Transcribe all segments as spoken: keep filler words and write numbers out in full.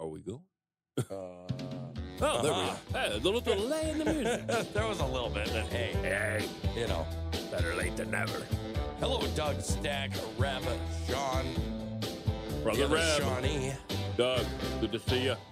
Are we going? Uh, oh, there uh-huh. we go. Hey, a little delay in the music. There was a little bit, but hey, hey, you know, better late than never. Hello, Doug, Stack, Reb, Sean, Brother Reb, Shawnee. Doug, good to see you.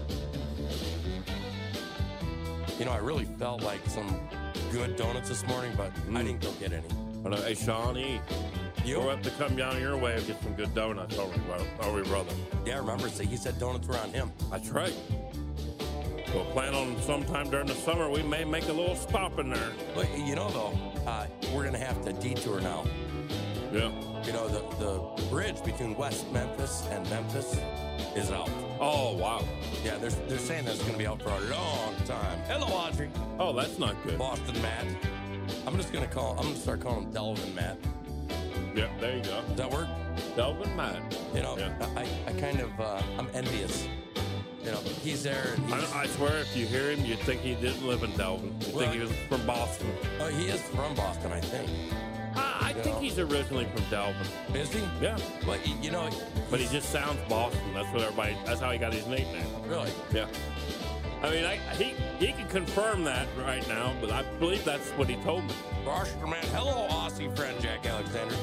You know, I really felt like some good donuts this morning, but mm. I didn't go get any. But, uh, hey, Shawnee, you we'll have to come down your way and get some good donuts, over, over brother. Yeah, I remember. So he said donuts were on him. That's right. We'll plan on sometime during the summer, we may make a little stop in there. But, you know, though, uh, we're going to have to detour now. Yeah. You know, the, the bridge between West Memphis and Memphis is out. Oh, wow. Yeah, they're, they're saying that's going to be out for a long time. Hello, Audrey. Oh, that's not good. Boston Matt. I'm just going to call, I'm going to start calling him Delvin Matt. Yeah, there you go. Does that work? Delvin Matt. You know, yeah. I, I kind of, uh, I'm envious. You know, he's there. And he's, I, I swear, if you hear him, you'd think he didn't live in Delvin. You'd well, think he was from Boston. Oh, he is from Boston, I think. I, I think know? he's originally from Delvin. Is he? Yeah. But, you know. But he just sounds Boston. That's what everybody, that's how he got his nickname. Really? Yeah. I mean, I, he he can confirm that right now, but I believe that's what he told me. Boston man. Hello, Aussie friend Jack Alexander.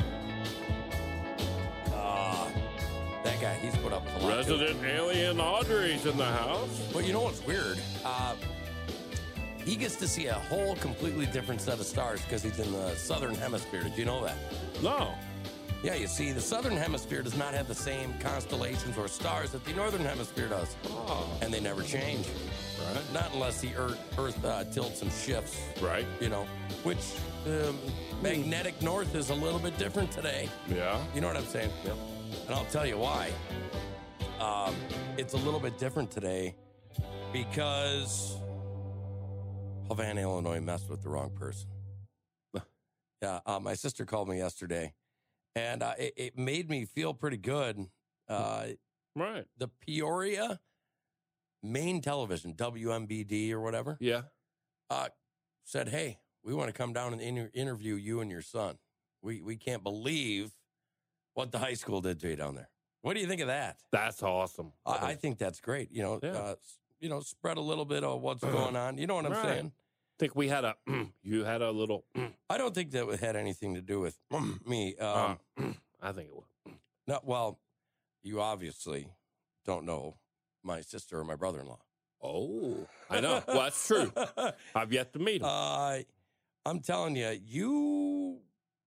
Ah, uh, that guy, he's put up a lot. Resident too. Alien Audrey's in the house. Well, you know what's weird? Uh, he gets to see a whole completely different set of stars because he's in the southern hemisphere. Did you know that? No. Yeah, you see, the southern hemisphere does not have the same constellations or stars that the northern hemisphere does. Oh. And they never change. Right. Not unless the Earth, Earth uh, tilts and shifts. Right. You know, which um, magnetic north is a little bit different today. Yeah. You know what I'm saying? Yeah. And I'll tell you why. Um, it's a little bit different today because Havana, Illinois messed with the wrong person. Yeah, uh, my sister called me yesterday, and uh, it, it made me feel pretty good. Uh, right. The Peoria Main Television, W M B D or whatever, yeah, uh, said, hey, we want to come down and inter- interview you and your son. We we can't believe what the high school did to you down there. What do you think of that? That's awesome. I, I think that's great. You know, yeah. uh, you know, spread a little bit of what's going on. You know what I'm right. saying? I think we had a, you had a little. I don't think that had anything to do with me. Um, uh, I think it would. No, well, you obviously don't know my sister or my brother-in-law. Oh, I know. Well, that's true. I've yet to meet him. Uh, I'm telling you, you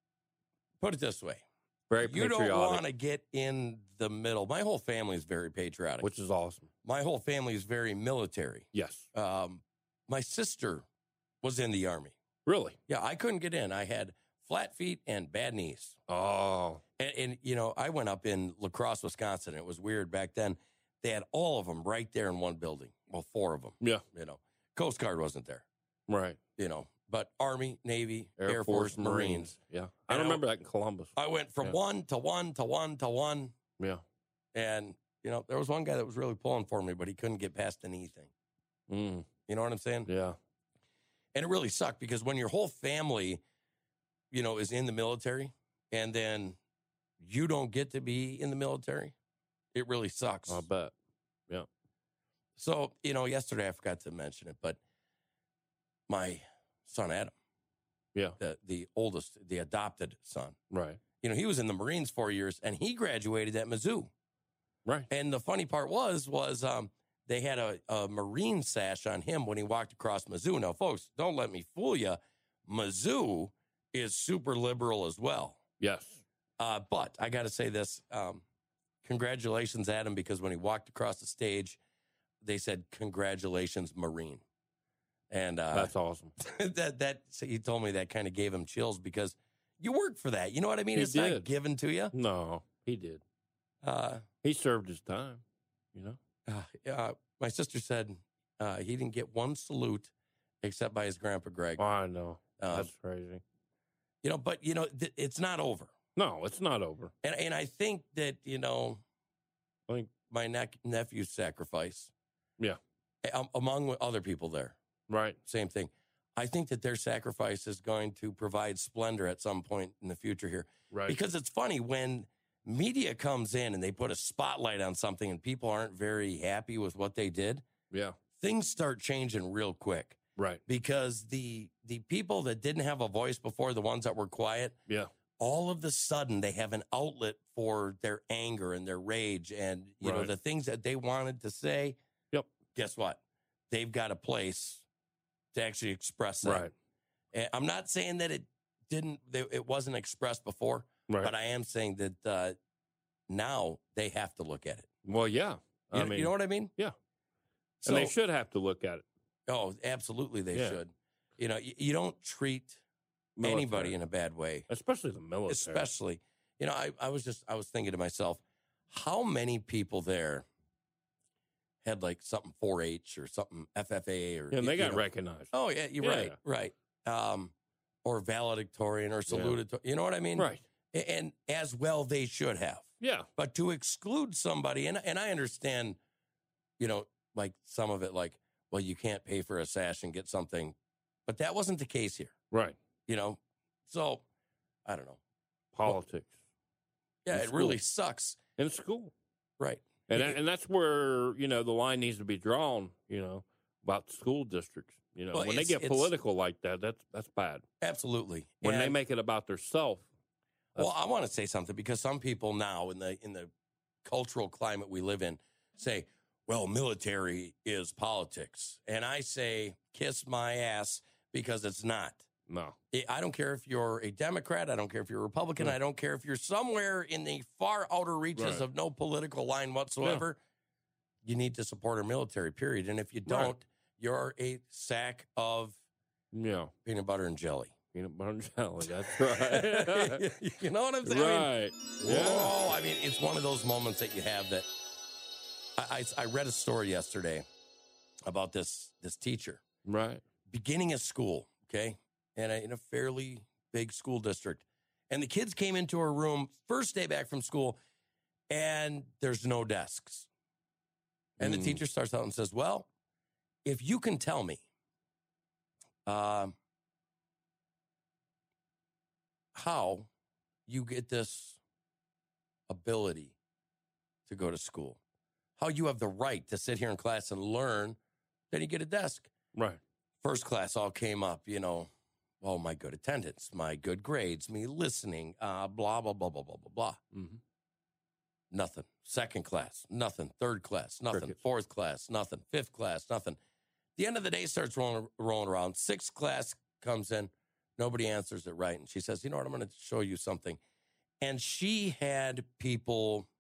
put it this way. Very you patriotic. don't want to get in the middle. My whole family is very patriotic. Which is awesome. My whole family is very military. Yes. Um, my sister was in the Army. Really? Yeah, I couldn't get in. I had flat feet and bad knees. Oh. And, and you know, I went up in La Crosse, Wisconsin. It was weird back then. They had all of them right there in one building. Well, four of them. Yeah. You know, Coast Guard wasn't there. Right. You know, but Army, Navy, Air, Air Force, Force, Marines. Marines. Yeah. I don't remember that in Columbus. I went from yeah. one to one to one to one. Yeah. And, you know, there was one guy that was really pulling for me, but he couldn't get past anything. Mm. You know what I'm saying? Yeah. And it really sucked because when your whole family, you know, is in the military and then you don't get to be in the military, it really sucks. I bet. Yeah. So, you know, yesterday I forgot to mention it, but my son, Adam, yeah, the, the oldest, the adopted son, right. You know, he was in the Marines four years and he graduated at Mizzou. Right. And the funny part was, was um, they had a, a Marine sash on him when he walked across Mizzou. Now, folks, don't let me fool you. Mizzou is super liberal as well. Yes. Uh, but I got to say this. Um, congratulations, Adam, because when he walked across the stage, they said, congratulations, Marine. And uh, that's awesome. that, that, so he told me that kind of gave him chills because you worked for that. You know what I mean? He it's did. not given to you. No, he did. Uh, he served his time, you know? Uh, uh, my sister said uh, he didn't get one salute except by his grandpa, Greg. Oh, I know. Um, That's crazy. You know, but, you know, th- it's not over. No, it's not over. And and I think that, you know, I think my ne- nephew's sacrifice. Yeah. Um, among other people there. Right. Same thing. I think that their sacrifice is going to provide splendor at some point in the future here. Right. Because it's funny when media comes in and they put a spotlight on something and people aren't very happy with what they did, Yeah. things start changing real quick. Right. Because the the people that didn't have a voice before, the ones that were quiet, Yeah. all of a sudden they have an outlet for their anger and their rage and, you know, Right. the things that they wanted to say. Yep. Guess what? They've got a place to actually express that. Right. And I'm not saying that it didn't, that it wasn't expressed before, Right. but I am saying that uh, now they have to look at it. Well, yeah. You, I know, mean, you know what I mean? yeah. So, and they should have to look at it. Oh, absolutely, they Yeah. should. You know, you, you don't treat Military. anybody in a bad way, Especially the military. especially. You know, I, I was just I was thinking to myself, how many people there had like something four H or something F F A or Yeah, and they you got know. recognized. Oh yeah, you're Yeah. right, right. Um, or valedictorian or salutatorian. You know what I mean? Right. A- And as well, they should have. Yeah. But to exclude somebody, and and I understand, you know, like some of it, like, well, you can't pay for a sash and get something, but that wasn't the case here. Right. You know, so I don't know. Politics. Yeah, In it really school. sucks. In school. Right. And, It- and that's where, you know, the line needs to be drawn, you know, about school districts. You know, Well, when they it's- get it's- political like that, that's that's bad. Absolutely. When they And- make it about their self. well, I want to say something because some people now in the in the cultural climate we live in say, well, military is politics. And I say, kiss my ass because it's not. No. I- I don't care if you're a Democrat. I don't care if you're a Republican. Yeah. I don't care if you're somewhere in the far outer reaches Right. of no political line whatsoever. You need to support our military, period. And if you Right. don't, you're a sack of Yeah. peanut butter and jelly. Peanut butter and jelly. That's right. You know what I'm saying? I mean, right. Yeah. whoa, I mean, it's one of those moments that you have that. I, I, I read a story yesterday about this this teacher, Right. beginning of school, okay, and in a fairly big school district, and the kids came into her room first day back from school, and there's no desks, and the Mm. teacher starts out and says, "Well, if you can tell me, um, how you get this ability to go to school, how you have the right to sit here in class and learn, then you get a desk." Right. First class all came up, you know, oh, my good attendance, my good grades, me listening, uh, blah, blah, blah, blah, blah, blah, blah. Mm-hmm. Nothing. Second class, nothing. Third class, nothing. Crickets. Fourth class, nothing. Fifth class, nothing. The end of the day starts rolling, rolling around. Sixth class comes in. Nobody answers it right. And she says, you know what, I'm going to show you something. And she had people,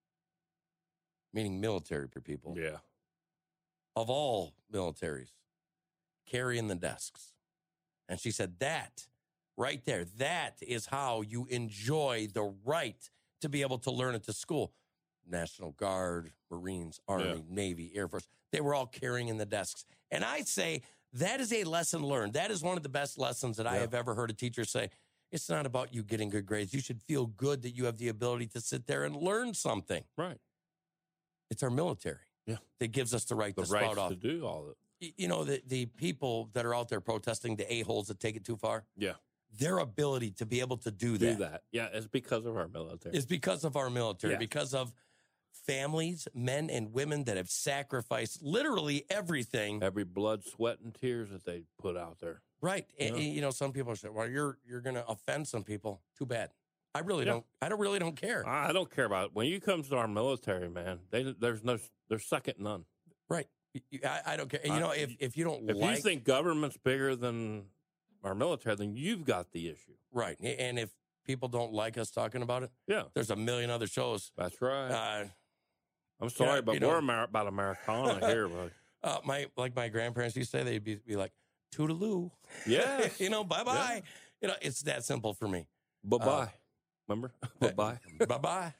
meaning military people, Yeah. of all militaries, carrying the desks. And she said, that right there, that is how you enjoy the right to be able to learn at the school. National Guard, Marines, Army, Yeah. Navy, Air Force, they were all carrying in the desks. And I say that is a lesson learned. That is one of the best lessons that I Yeah. have ever heard a teacher say. It's not about you getting good grades. You should feel good that you have the ability to sit there and learn something. Right. It's our military Yeah. that gives us the right The to right spout off. to do all of it. Y- You know, the, the people that are out there protesting, the a-holes that take it too far, Yeah. their ability to be able to do Do that, that. Yeah. It's because of our military. is because of our military, Yeah. because of families, men and women that have sacrificed literally everything. Every blood, sweat, and tears that they put out there. Right. And, Yeah. and, you know, some people say, well, you're you're going to offend some people. Too bad. I really Yeah. don't. I don't really don't care. I don't care about it. When you comes to our military, man, they there's no there's second none. Right. Y- y- I, I don't care. And, you I- know, if, if you don't If like. you think government's bigger than our military, then you've got the issue. Right. And if people don't like us talking about it, Yeah, there's a million other shows. that's right. Uh, I'm sorry, yeah, but you know- we're Amer- about Americana here, buddy. uh, my like my grandparents used to say, they'd be, be like, toodaloo. Yeah, you know, bye-bye. You know, it's that simple for me. bye bye. Remember, bye bye. Bye-bye.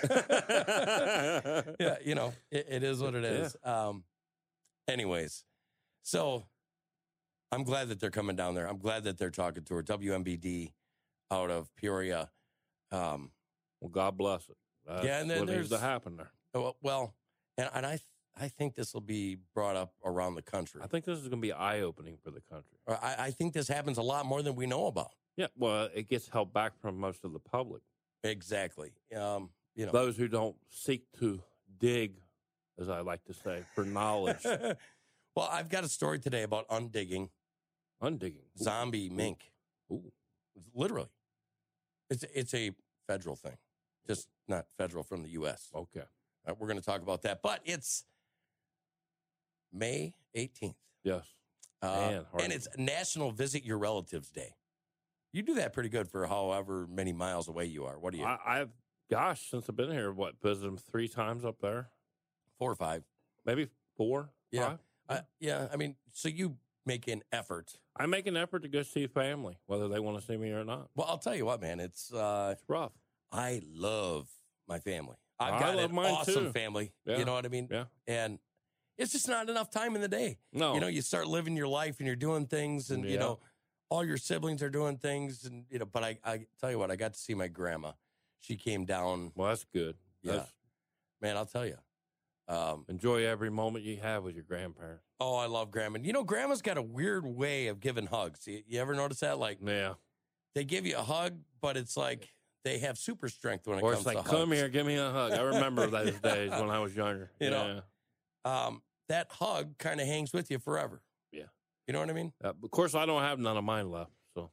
Yeah, you know, it, it is what it is. Um, anyways, so I'm glad that they're coming down there. I'm glad that they're talking to her. W M B D out of Peoria. Um, Well, God bless it. That's Yeah, and then what needs to there's- happen there. well, well, and, and I I think this will be brought up around the country. I think this is going to be eye opening for the country. Or I, I think this happens a lot more than we know about. Yeah, well, it gets held back from most of the public. Exactly. Um, you know. Those who don't seek to dig, as I like to say, for knowledge. Well, I've got a story today about undigging. Undigging. Zombie mink. Ooh. Literally. It's, it's a federal thing, just not federal from the U S. Okay. Uh, we're going to talk about that. But it's May eighteenth. Yes. Uh, Man, hard. and it's National Visit Your Relatives Day. You do that pretty good for however many miles away you are. What do you? I, I've, gosh, since I've been here, what, visited them three times up there? Four or five. Maybe four? Yeah. Five? Uh, yeah. I mean, so you make an effort. I make an effort to go see family, whether they want to see me or not. Well, I'll tell you what, man. It's uh, It's rough. I love my family. I've I got love an mine, awesome too. family. Yeah. You know what I mean? Yeah. And it's just not enough time in the day. No. You know, you start living your life and you're doing things, and you Yeah. know, all your siblings are doing things, and you know. But I, I tell you what, I got to see my grandma. She came down. Well, that's good. Yeah, That's, man, I'll tell you. Um, enjoy every moment you have with your grandparents. oh, I love grandma. You know, grandma's got a weird way of giving hugs. You, you ever notice that? Like, Yeah. they give you a hug, but it's like they have super strength when it Or comes it's like, to come hugs. here, give me a hug. I remember those days when I was younger. You know, Um, that hug kind of hangs with you forever. Yeah. You know what I mean? Uh, of course, I don't have none of mine left, so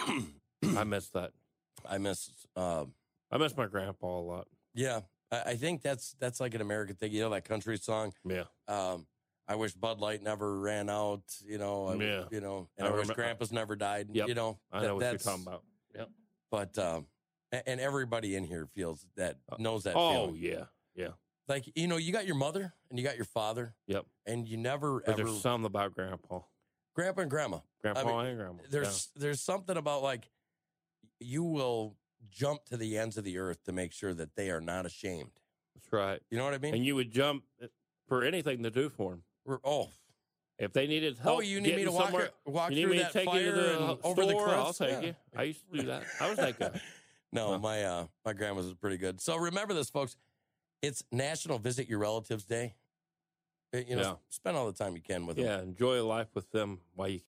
I miss that. I miss, um, I miss my grandpa a lot. yeah, I, I think that's that's like an American thing. You know that country song? Yeah. Um, I wish Bud Light never ran out. You know, I, Yeah. you know, and I I, wish remem- Grandpa's never died. Yep. You know, I that- know what you're that's- talking about. Yep. But um, a- and everybody in here feels that knows that. Oh, feeling. yeah. Yeah. Like, you know, you got your mother and you got your father. Yep. And you never But ever there's something about grandpa. grandpa and grandma. Grandpa I mean, and grandma. There's there's something about like you will jump to the ends of the earth to make sure that they are not ashamed. Yeah. That's right. You know what I mean? And you would jump for anything to do for them. We're, oh, If they needed help, oh, you need me to getting walk somewhere, walk you need through me to that take you to fire the and over the store, cliffs? I'll take Yeah. you. I used to do that. I was that guy. No, Huh. my uh, my grandma's was pretty good. So remember this, folks. It's National Visit Your Relatives Day. Uh, You know, Yeah. s- spend all the time you can with them. Yeah, enjoy life with them while you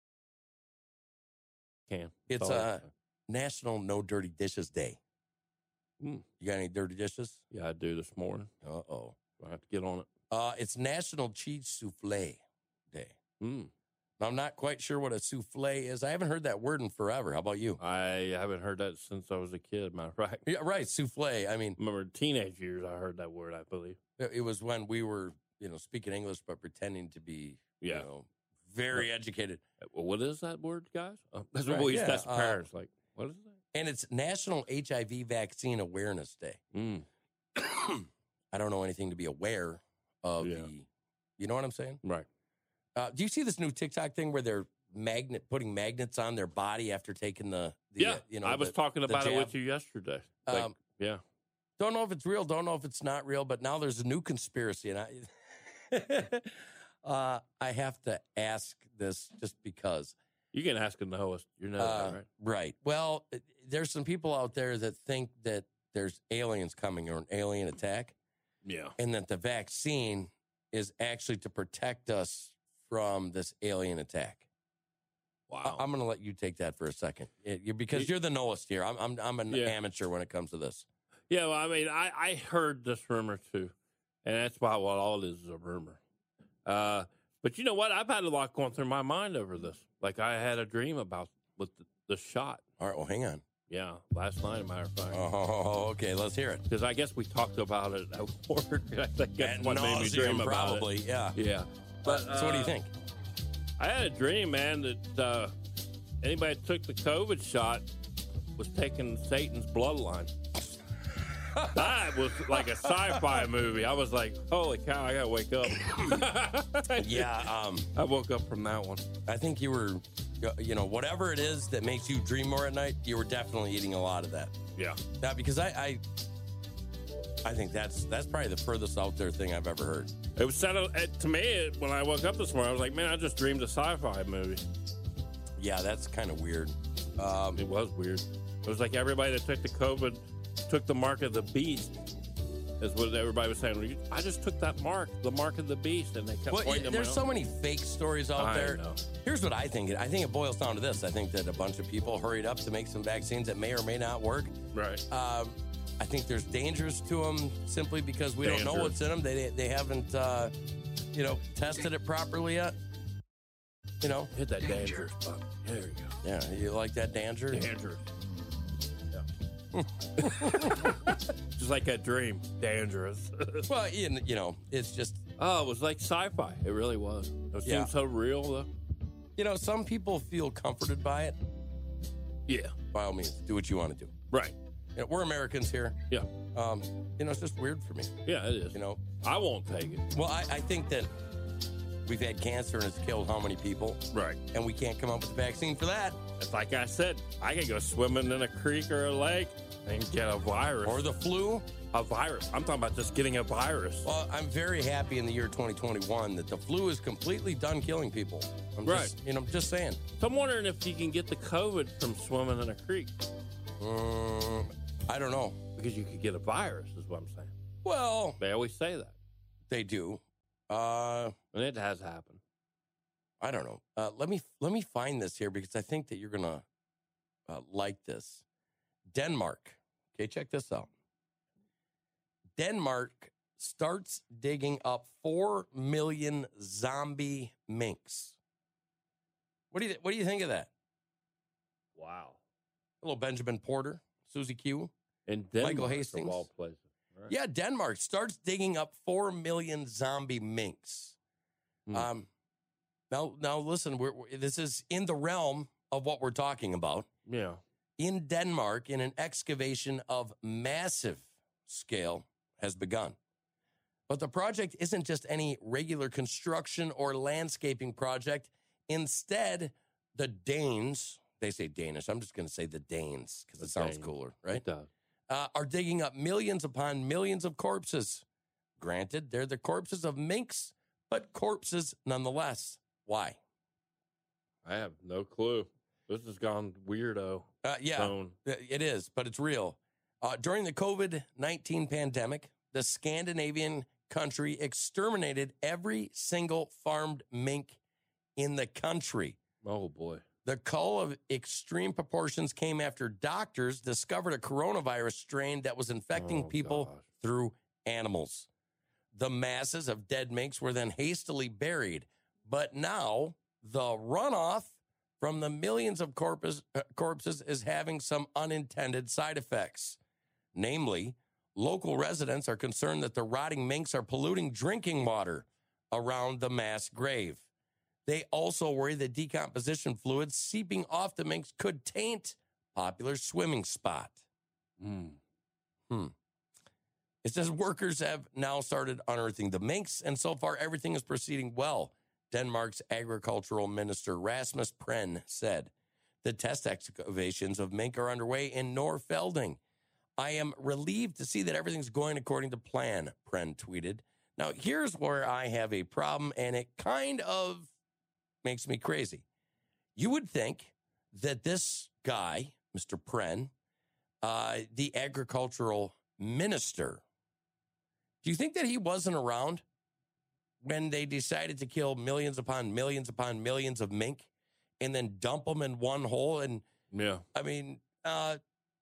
can. It's That's all I uh, say. National No Dirty Dishes Day. Mm. You got any dirty dishes? Yeah, I do this morning. Uh oh. I have to get on it. Uh, it's National Cheese Souffle Day. Mm. Now, I'm not quite sure what a souffle is. I haven't heard that word in forever. How about you? I haven't heard that since I was a kid, matter of fact. Yeah, right. Souffle. I mean, Remember teenage years, I heard that word, I believe. it it was when we were, you know, speaking English but pretending to be, Yeah. you know, very educated. Well, what is that word, guys? Uh, that's Right, what we used to yeah, ask uh, parents. Like, what is that? And it's National H I V Vaccine Awareness Day. Mm. I don't know anything to be aware of Yeah. the, you know what I'm saying? Right. Uh, do you see this new TikTok thing where they're magnet putting magnets on their body after taking the, the Yeah, uh, you know, I was the- talking the about it jab? with you yesterday. Like, Um, yeah. Don't know if it's real. Don't know if it's not real. But now there's a new conspiracy, and I, uh, I have to ask this just because. You can ask a Noah. You know Uh, that, right? right. Well, it- there's some people out there that think that there's aliens coming or an alien attack, Yeah. and that the vaccine is actually to protect us from this alien attack. Wow. I, am going to let you take that for a second, It- you- because you're the knowest here. I'm I'm I'm an Yeah. amateur when it comes to this. Yeah, well, I mean, I, I heard this rumor too, and that's why what all it is is a rumor. Uh, but you know what? I've had a lot going through my mind over this. Like I had a dream about with the, the shot. All right. Well, hang on. Yeah, last night, as a matter of fact. Oh, okay. Let's hear it. Because I guess we talked about it at work. I think that's Ad what made me nauseam, dream about probably. Yeah. it. Yeah. But so, what do you uh, think? I had a dream, man, that uh, anybody that took the COVID shot was taking Satan's bloodline. That was like a sci-fi movie. I was like, holy cow, I gotta wake up. Yeah. Um, I woke up from that one. I think you were, you know, whatever it is that makes you dream more at night, you were definitely eating a lot of that. Yeah. Yeah, because I, I, I think that's that's probably the furthest out there thing I've ever heard. It was set up, to me, it, when I woke up this morning, I was like, man, I just dreamed a sci-fi movie. Yeah, that's kind of weird. Um, It was weird. It was like everybody that took the COVID took the mark of the beast, is what everybody was saying. I just took that mark, the mark of the beast, and they kept well, pointing them there's out. so many fake stories out I there. know. Here's what I think. I think it boils down to this. I think that a bunch of people hurried up to make some vaccines that may or may not work. Right. Um, I think there's dangers to them simply because we don't know Dangerous. what's in them. They they haven't, uh, you know, tested it properly yet. You know, Hit that dangerous button. There you go. yeah, you like that danger? Dangerous. Yeah. Just like a dream. Dangerous. Well, you you know, it's just, Oh, it was like sci-fi. It really was. It Yeah. seemed so real, though. you know, some people feel comforted by it. Yeah. By all means, do what you want to do. Right. You know, we're Americans here. Yeah. Um, you know, it's just weird for me. Yeah, it is. You know, I won't take it. well, I, I think that we've had cancer and it's killed how many people, Right. and we can't come up with a vaccine for that. It's like I said, I could go swimming in a creek or a lake and get a virus. Or the flu. a virus. I'm talking about just getting a virus. Well, I'm very happy in the year twenty twenty-one that the flu is completely done killing people. I'm Right. Just, you know, just saying. So I'm wondering if you can get the COVID from swimming in a creek. Um, I don't know. Because you could get a virus, is what I'm saying. Well, They always say that. they do. Uh, And it has happened. I don't know. Uh, let me let me find this here because I think that you're gonna uh, like this. Denmark. Okay, check this out. Denmark starts digging up four million zombie minks. What do you what do you think of that? Wow. Little Benjamin Porter, Susie Q. And Denmark, Michael of Hastings. all places. Right. Yeah, Denmark starts digging up four million zombie minks. Hmm. Um, now, now listen, we're, we're, this is in the realm of what we're talking about. Yeah. In Denmark, in an excavation of massive scale has begun. But the project isn't just any regular construction or landscaping project. Instead, the Danes, they say Danish, I'm just going to say the Danes because The it sounds Danes. cooler, right? It does. Uh, are digging up millions upon millions of corpses. Granted, they're the corpses of minks, but corpses nonetheless. Why? I have no clue. This has gone weirdo. Uh, yeah, zone. it is, but it's real. Uh, during the COVID nineteen pandemic, the Scandinavian country exterminated every single farmed mink in the country. Oh, boy. The cull of extreme proportions came after doctors discovered a coronavirus strain that was infecting Oh, people gosh. through animals. The masses of dead minks were then hastily buried. But now the runoff from the millions of corpus, uh, corpses is having some unintended side effects. Namely, local residents are concerned that the rotting minks are polluting drinking water around the mass grave. They also worry that decomposition fluids seeping off the minks could taint popular swimming spot. Mm. Hmm. It says workers have now started unearthing the minks, and so far everything is proceeding well. Denmark's agricultural minister Rasmus Prehn said. The test excavations of mink are underway in Nordfelding. I am relieved to see that everything's going according to plan, Prehn tweeted. Now, here's where I have a problem, and it kind of makes me crazy. You would think that this guy, Mister Prehn, uh, the agricultural minister, do you think that he wasn't around when they decided to kill millions upon millions upon millions of mink and then dump them in one hole? And Yeah. I mean, uh,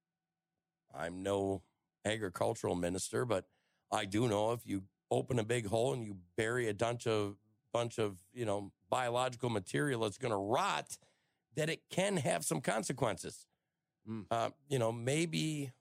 I'm no agricultural minister, but I do know if you open a big hole and you bury a bunch of bunch of, you know, biological material that's going to rot, that it can have some consequences. Mm. Uh, you know, maybe,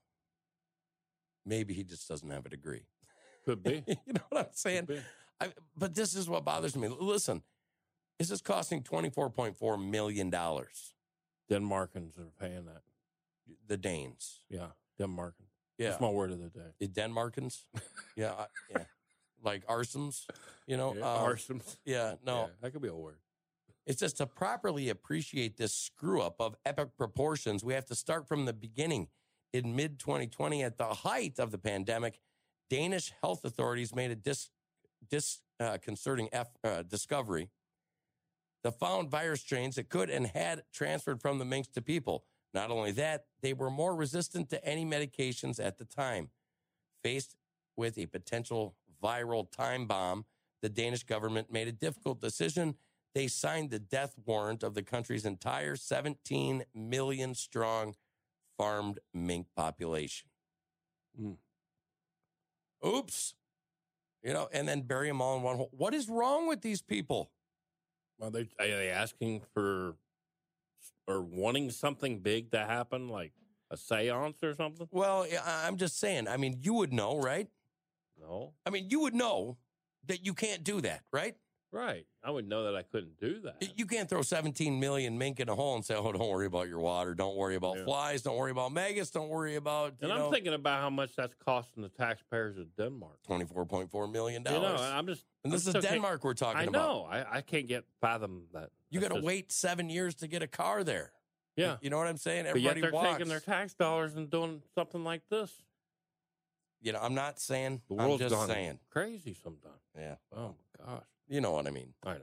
maybe he just doesn't have a degree. Could be. You know what I'm saying? Could be. I, but this is what bothers me. Listen, this is costing twenty-four point four million dollars. Denmarkans are paying that. The Danes. Yeah. Denmarkans. Yeah. That's my word of the day. The Denmarkans. yeah. I- yeah. Like arsons, you know? Yeah, uh, arson. Yeah. No, Yeah, that could be a word. it's just to properly appreciate this screw up of epic proportions, we have to start from the beginning. In mid twenty twenty, at the height of the pandemic, Danish health authorities made a dis, disconcerting uh, uh, discovery. The found virus strains that could and had transferred from the minks to people. Not only that, they were more resistant to any medications at the time. Faced with a potential viral time bomb, the Danish government made a difficult decision. They signed the death warrant of the country's entire seventeen million strong farmed mink population. Mm. Oops. You know, and then bury them all in one hole. What is wrong with these people? Well, they are they asking for or wanting something big to happen, like a seance or something? Well, I'm just saying. I mean, you would know, right? No. I mean, you would know that you can't do that, right? Right. I would know that I couldn't do that. You can't throw seventeen million mink in a hole and say, oh, don't worry about your water. Don't worry about yeah. flies. Don't worry about maggots. Don't worry about, you And I'm know, thinking about how much that's costing the taxpayers of Denmark. twenty-four point four million dollars. You know, and I'm just... And this I'm is Denmark we're talking I about. know. I, I can't get fathom that. You got to just, wait seven years to get a car there. Yeah. You know what I'm saying? But yet Everybody they're walks. taking their tax dollars and doing something like this. You know, I'm not saying. The I'm world's just gone saying. crazy sometimes. Yeah. Oh, my gosh. You know what I mean. I know.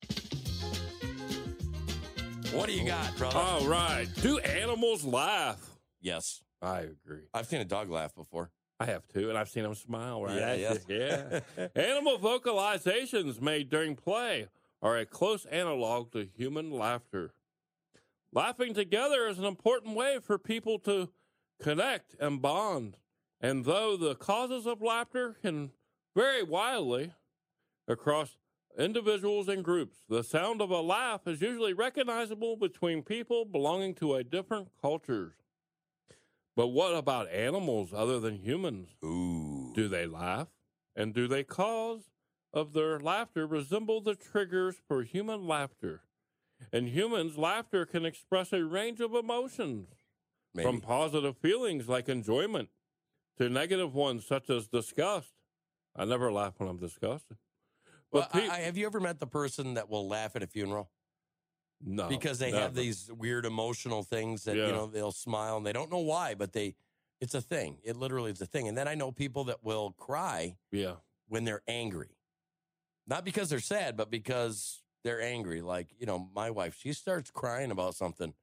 What do you got, brother? All right. Do animals laugh? Yes. I agree. I've seen a dog laugh before. I have too, and I've seen them smile. Right? Yeah, at you. yeah. Animal vocalizations made during play are a close analog to human laughter. Laughing together is an important way for people to connect and bond. And though the causes of laughter can vary wildly across individuals and groups, the sound of a laugh is usually recognizable between people belonging to a different cultures. But what about animals other than humans? Ooh. Do they laugh? And do they cause of their laughter resemble the triggers for human laughter? In humans, laughter can express a range of emotions, Maybe. from positive feelings like enjoyment to negative ones such as disgust. I never laugh when I'm disgusted. Well, But pe- I, I, have you ever met the person that will laugh at a funeral? no, Because they never. have these weird emotional things that, Yeah. you know, they'll smile and they don't know why, but they, it's a thing. It literally is a thing. And then I know people that will cry Yeah. when they're angry. Not because they're sad, but because they're angry. Like, you know, my wife, she starts crying about something.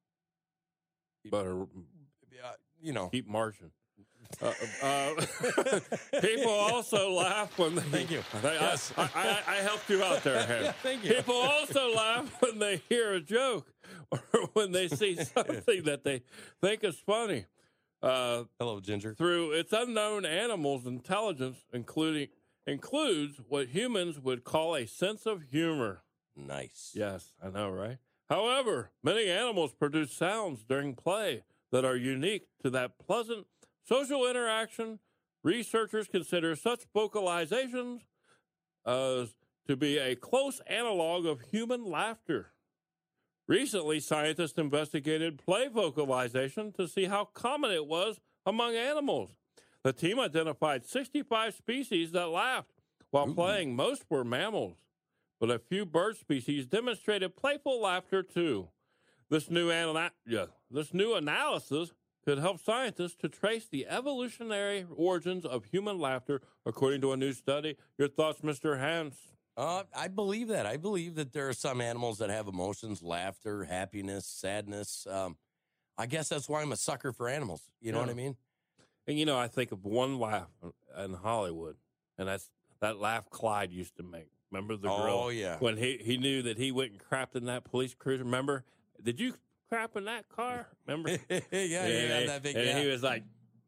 Better Uh, you know. keep marching. Uh, uh, people also laugh when they. Thank you. I, Yes. I, I, I helped you out there, Hen. Yeah, thank you. People also laugh when they hear a joke or when they see something that they think is funny. Uh, Hello, Ginger. through its unknown animals' intelligence, including includes what humans would call a sense of humor. Nice. Yes, I know, right? However, many animals produce sounds during play that are unique to that pleasant social interaction. Researchers consider such vocalizations as to be a close analog of human laughter. Recently, scientists investigated play vocalization to see how common it was among animals. The team identified sixty-five species that laughed while Ooh. playing. Most were mammals, but a few bird species demonstrated playful laughter too. This new, ana- yeah, this new analysis could help scientists to trace the evolutionary origins of human laughter, according to a new study. Your thoughts, Mister Hans? Uh, I believe that. I believe that there are some animals that have emotions, laughter, happiness, sadness. Um, I guess that's why I'm a sucker for animals. You know Yeah. what I mean? And, you know, I think of one laugh in Hollywood, and that's that laugh Clyde used to make. Remember the girl? Oh, yeah. When he, he knew that he went and crapped in that police cruiser. Remember? Did you crap in that car? Remember? yeah, yeah, and, that big and yeah. he was like,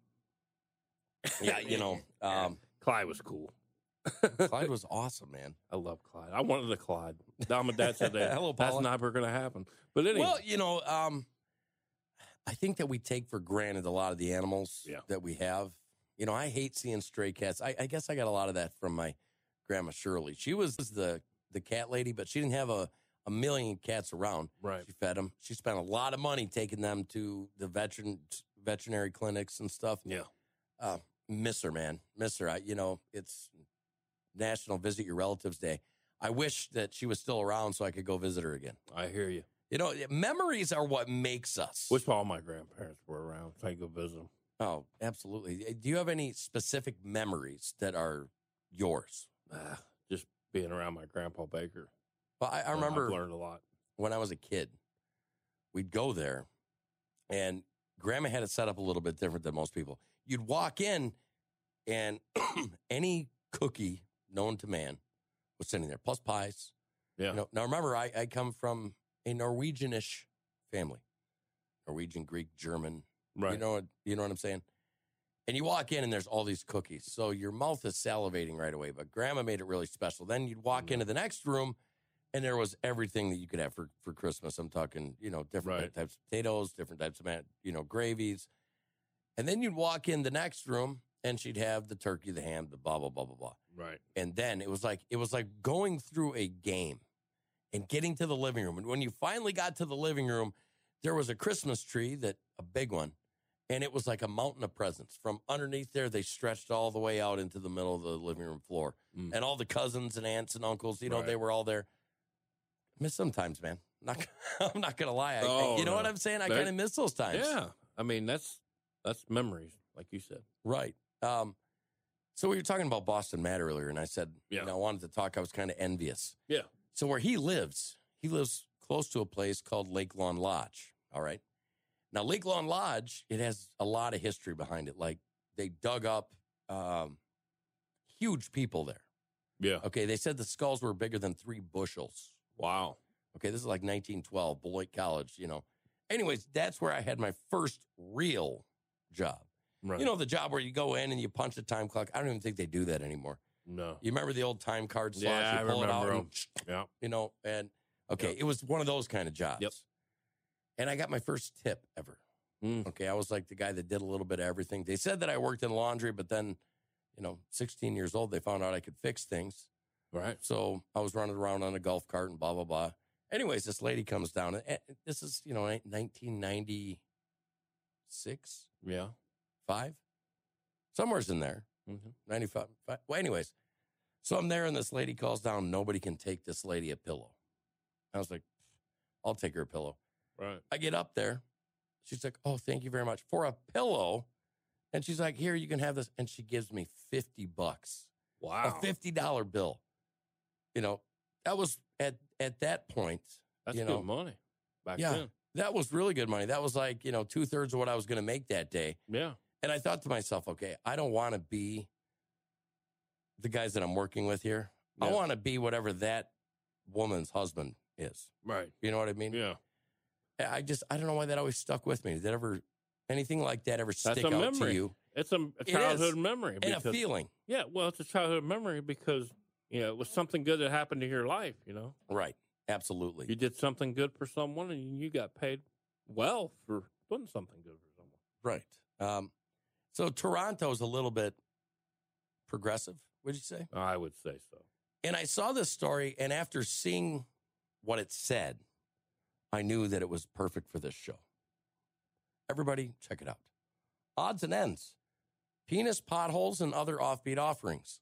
yeah, you know, um, Clyde was cool. Clyde was awesome, man. I love Clyde. I wanted a Clyde. Mom and Dad said that. Hello, That's Paula. never going to happen. But anyway, Well, you know, um, I think that we take for granted a lot of the animals Yeah. that we have. You know, I hate seeing stray cats. I, I guess I got a lot of that from my grandma Shirley. She was the the cat lady, but she didn't have a, a million cats around. right. She fed them. She spent a lot of money taking them to the veteran veterinary clinics and stuff. Yeah. Uh, miss her, man. Miss her. I, you know, it's National Visit Your Relatives Day. I wish that she was still around so I could go visit her again. I hear you. You know, memories are what makes us. Wish all my grandparents were around so I could go visit them. Oh, absolutely. Do you have any specific memories that are yours? Ah, just being around my grandpa Baker. Well, I, I Uh, remember I've learned a lot. when I was a kid, we'd go there, and Grandma had it set up a little bit different than most people. You'd walk in, and any cookie known to man was sitting there, plus pies. Yeah. You know, now, remember, I, I come from a Norwegian-ish family. Norwegian, Greek, German. Right. You know what, you know what I'm saying? And you walk in and there's all these cookies. So your mouth is salivating right away, but grandma made it really special. Then you'd walk mm-hmm. into the next room and there was everything that you could have for, for Christmas. I'm talking, you know, different right. types of potatoes, different types of, you know, gravies. And then you'd walk in the next room and she'd have the turkey, the ham, the blah, blah, blah, blah, blah. Right. And then it was like, it was like going through a game and getting to the living room. And when you finally got to the living room, there was a Christmas tree, that a big one. And it was like a mountain of presents. From underneath there, they stretched all the way out into the middle of the living room floor. Mm. And all the cousins and aunts and uncles, you know, right. they were all there. I miss some times, man. I'm not, I'm not going to lie. I, oh, you know no. what I'm saying? I kind of miss those times. Yeah. I mean, that's that's memories, like you said. Right. Um, so we were talking about Boston Matt earlier, and I said, yeah. you know, I wanted to talk. I was kind of envious. Yeah. So where he lives, he lives close to a place called Lake Lawn Lodge. All right. Now, Lake Lawn Lodge, it has a lot of history behind it. Like, they dug up um, huge people there. Yeah. Okay, they said the skulls were bigger than three bushels. Wow. Okay, this is like nineteen twelve, Beloit College, you know. Anyways, that's where I had my first real job. Right. You know, the job where you go in and you punch the time clock. I don't even think they do that anymore. No. You remember the old time card slots? Yeah, you pull I remember it out and, yeah. you know, and, okay, yep. it was one of those kind of jobs. Yep. And I got my first tip ever. Mm. Okay, I was like the guy that did a little bit of everything. They said that I worked in laundry, but then, you know, sixteen years old, they found out I could fix things. Right. So I was running around on a golf cart and blah, blah, blah. Anyways, this lady comes down. And this is, you know, nineteen ninety-six? Yeah. Five? Somewhere's in there. Mm-hmm. ninety-five. Five. Well, anyways, so I'm there and this lady calls down. Nobody can take this lady a pillow. I was like, I'll take her a pillow. Right. I get up there. She's like, oh, thank you very much. For a pillow. And she's like, here, you can have this. And she gives me fifty bucks. Wow. A fifty dollar bill. You know, that was at, at that point. That's you good know, money back yeah, then. That was really good money. That was like, you know, two thirds of what I was going to make that day. Yeah. And I thought to myself, okay, I don't want to be the guys that I'm working with here. Yeah. I want to be whatever that woman's husband is. Right. You know what I mean? Yeah. I just, I don't know why that always stuck with me. Did that ever, anything like that ever stick That's a out memory. to you? It's a, a childhood memory. And a feeling. Yeah, well, it's a childhood memory because, you know, it was something good that happened to your life, you know? Right. Absolutely. You did something good for someone and you got paid well for doing something good for someone. Right. Um, so Toronto's a little bit progressive, would you say? I would say so. And I saw this story, and after seeing what it said, I knew that it was perfect for this show. Everybody, check it out. Odds and ends. Penis potholes and other offbeat offerings.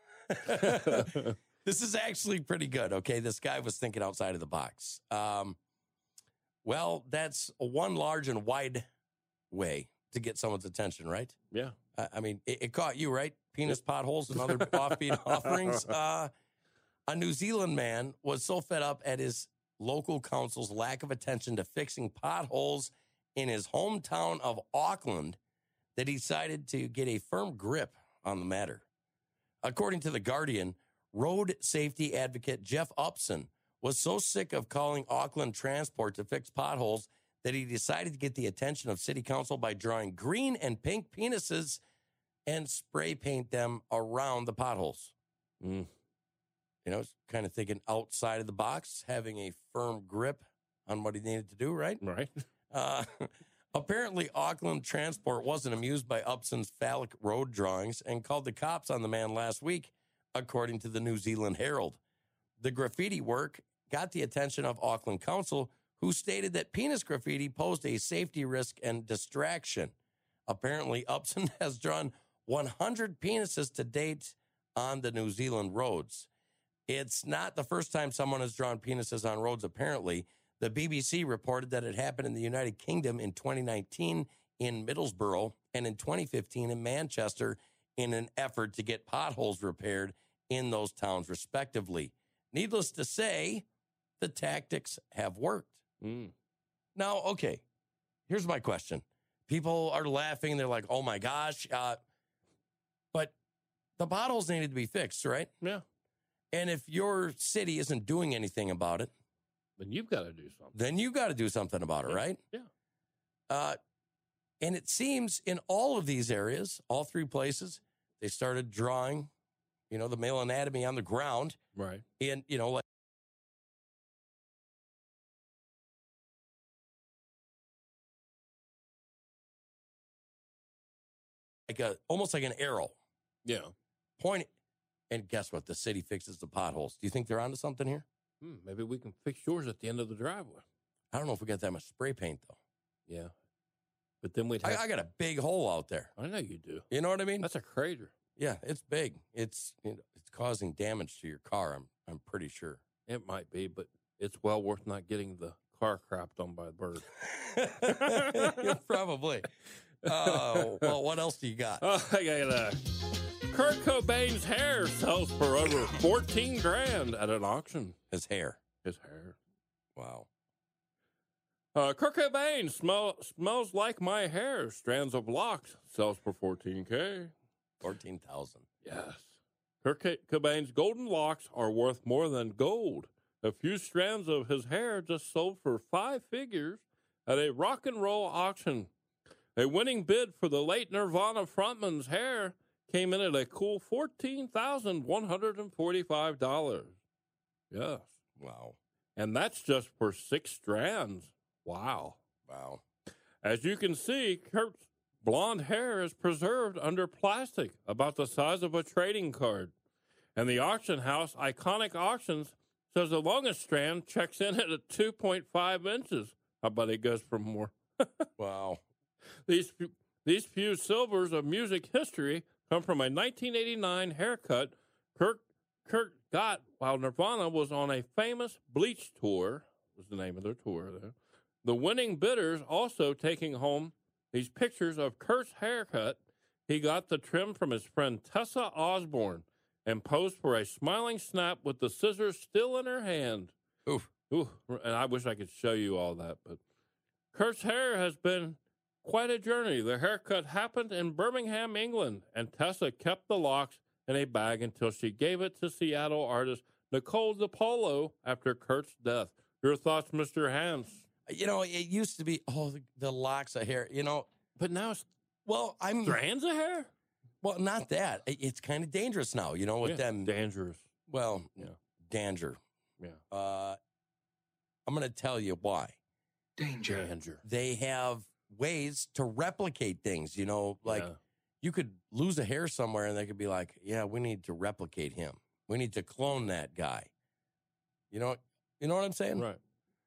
This is actually pretty good, okay? This guy was thinking outside of the box. Um, well, that's one large and wide way to get someone's attention, right? Yeah. I, I mean, it, it caught you, right? Penis potholes and other offbeat offerings. Uh, a New Zealand man was so fed up at his local council's lack of attention to fixing potholes in his hometown of Auckland that he decided to get a firm grip on the matter. According to The Guardian, road safety advocate Jeff Upson was so sick of calling Auckland Transport to fix potholes that he decided to get the attention of city council by drawing green and pink penises and spray paint them around the potholes. Mm. You know, kind of thinking outside of the box, having a firm grip on what he needed to do, right? Right. Uh, apparently, Auckland Transport wasn't amused by Upson's phallic road drawings and called the cops on the man last week, according to the New Zealand Herald. The graffiti work got the attention of Auckland Council, who stated that penis graffiti posed a safety risk and distraction. Apparently, Upson has drawn one hundred penises to date on the New Zealand roads. It's not the first time someone has drawn penises on roads, apparently. The B B C reported that it happened in the United Kingdom in twenty nineteen in Middlesbrough and in twenty fifteen in Manchester in an effort to get potholes repaired in those towns, respectively. Needless to say, the tactics have worked. Mm. Now, okay, here's my question. People are laughing. They're like, oh, my gosh. Uh, but the potholes needed to be fixed, right? Yeah. And if your city isn't doing anything about it, then you've got to do something. Then you got to do something about it, yeah. right? Yeah. Uh, And it seems in all of these areas, all three places, they started drawing, you know, the male anatomy on the ground. Right. And, you know, like, like a, almost like an arrow. Yeah. Point. And guess what? The city fixes the potholes. Do you think they're onto something here? Hmm, maybe we can fix yours at the end of the driveway. I don't know if we got that much spray paint, though. Yeah. But then we'd have... I, I got a big hole out there. I know you do. You know what I mean? That's a crater. Yeah, it's big. It's you know, it's causing damage to your car, I'm I'm pretty sure. It might be, but it's well worth not getting the car crapped on by a bird. Yeah, probably. Oh, well, what else do you got? Oh, I got uh, Kurt Cobain's hair sells for over fourteen grand at an auction. His hair. His hair. Wow. Uh, Kurt Cobain smell, smells like my hair. Strands of locks sells for fourteen K. fourteen thousand. Yes. Kurt Cobain's golden locks are worth more than gold. A few strands of his hair just sold for five figures at a rock and roll auction. A winning bid for the late Nirvana frontman's hair came in at a cool fourteen thousand one hundred forty-five dollars. Yes. Wow. And that's just for six strands. Wow. Wow. As you can see, Kurt's blonde hair is preserved under plastic about the size of a trading card. And the auction house, Iconic Auctions, says the longest strand checks in at two point five inches. How about it goes for more? Wow. These, these few silvers of music history come from a nineteen eighty-nine haircut Kurt, Kurt got while Nirvana was on a famous Bleach tour, was the name of their tour there. The winning bidders also taking home these pictures of Kurt's haircut. He got the trim from his friend Tessa Osborne and posed for a smiling snap with the scissors still in her hand. Oof. Ooh, and I wish I could show you all that, but Kurt's hair has been quite a journey. The haircut happened in Birmingham, England, and Tessa kept the locks in a bag until she gave it to Seattle artist Nicole DiPaolo after Kurt's death. Your thoughts, Mister Hans? You know, it used to be, oh, the, the locks of hair, you know. But now it's Well, I'm... strands of hair? Well, not that. It- It's kind of dangerous now, you know, with Yeah, them... dangerous. Well, Yeah. danger. Yeah. Uh, I'm going to tell you why. Danger. Danger. They have ways to replicate things, you know, like Yeah. you could lose a hair somewhere and they could be like, yeah, we need to replicate him. We need to clone that guy. You know, you know what I'm saying? Right.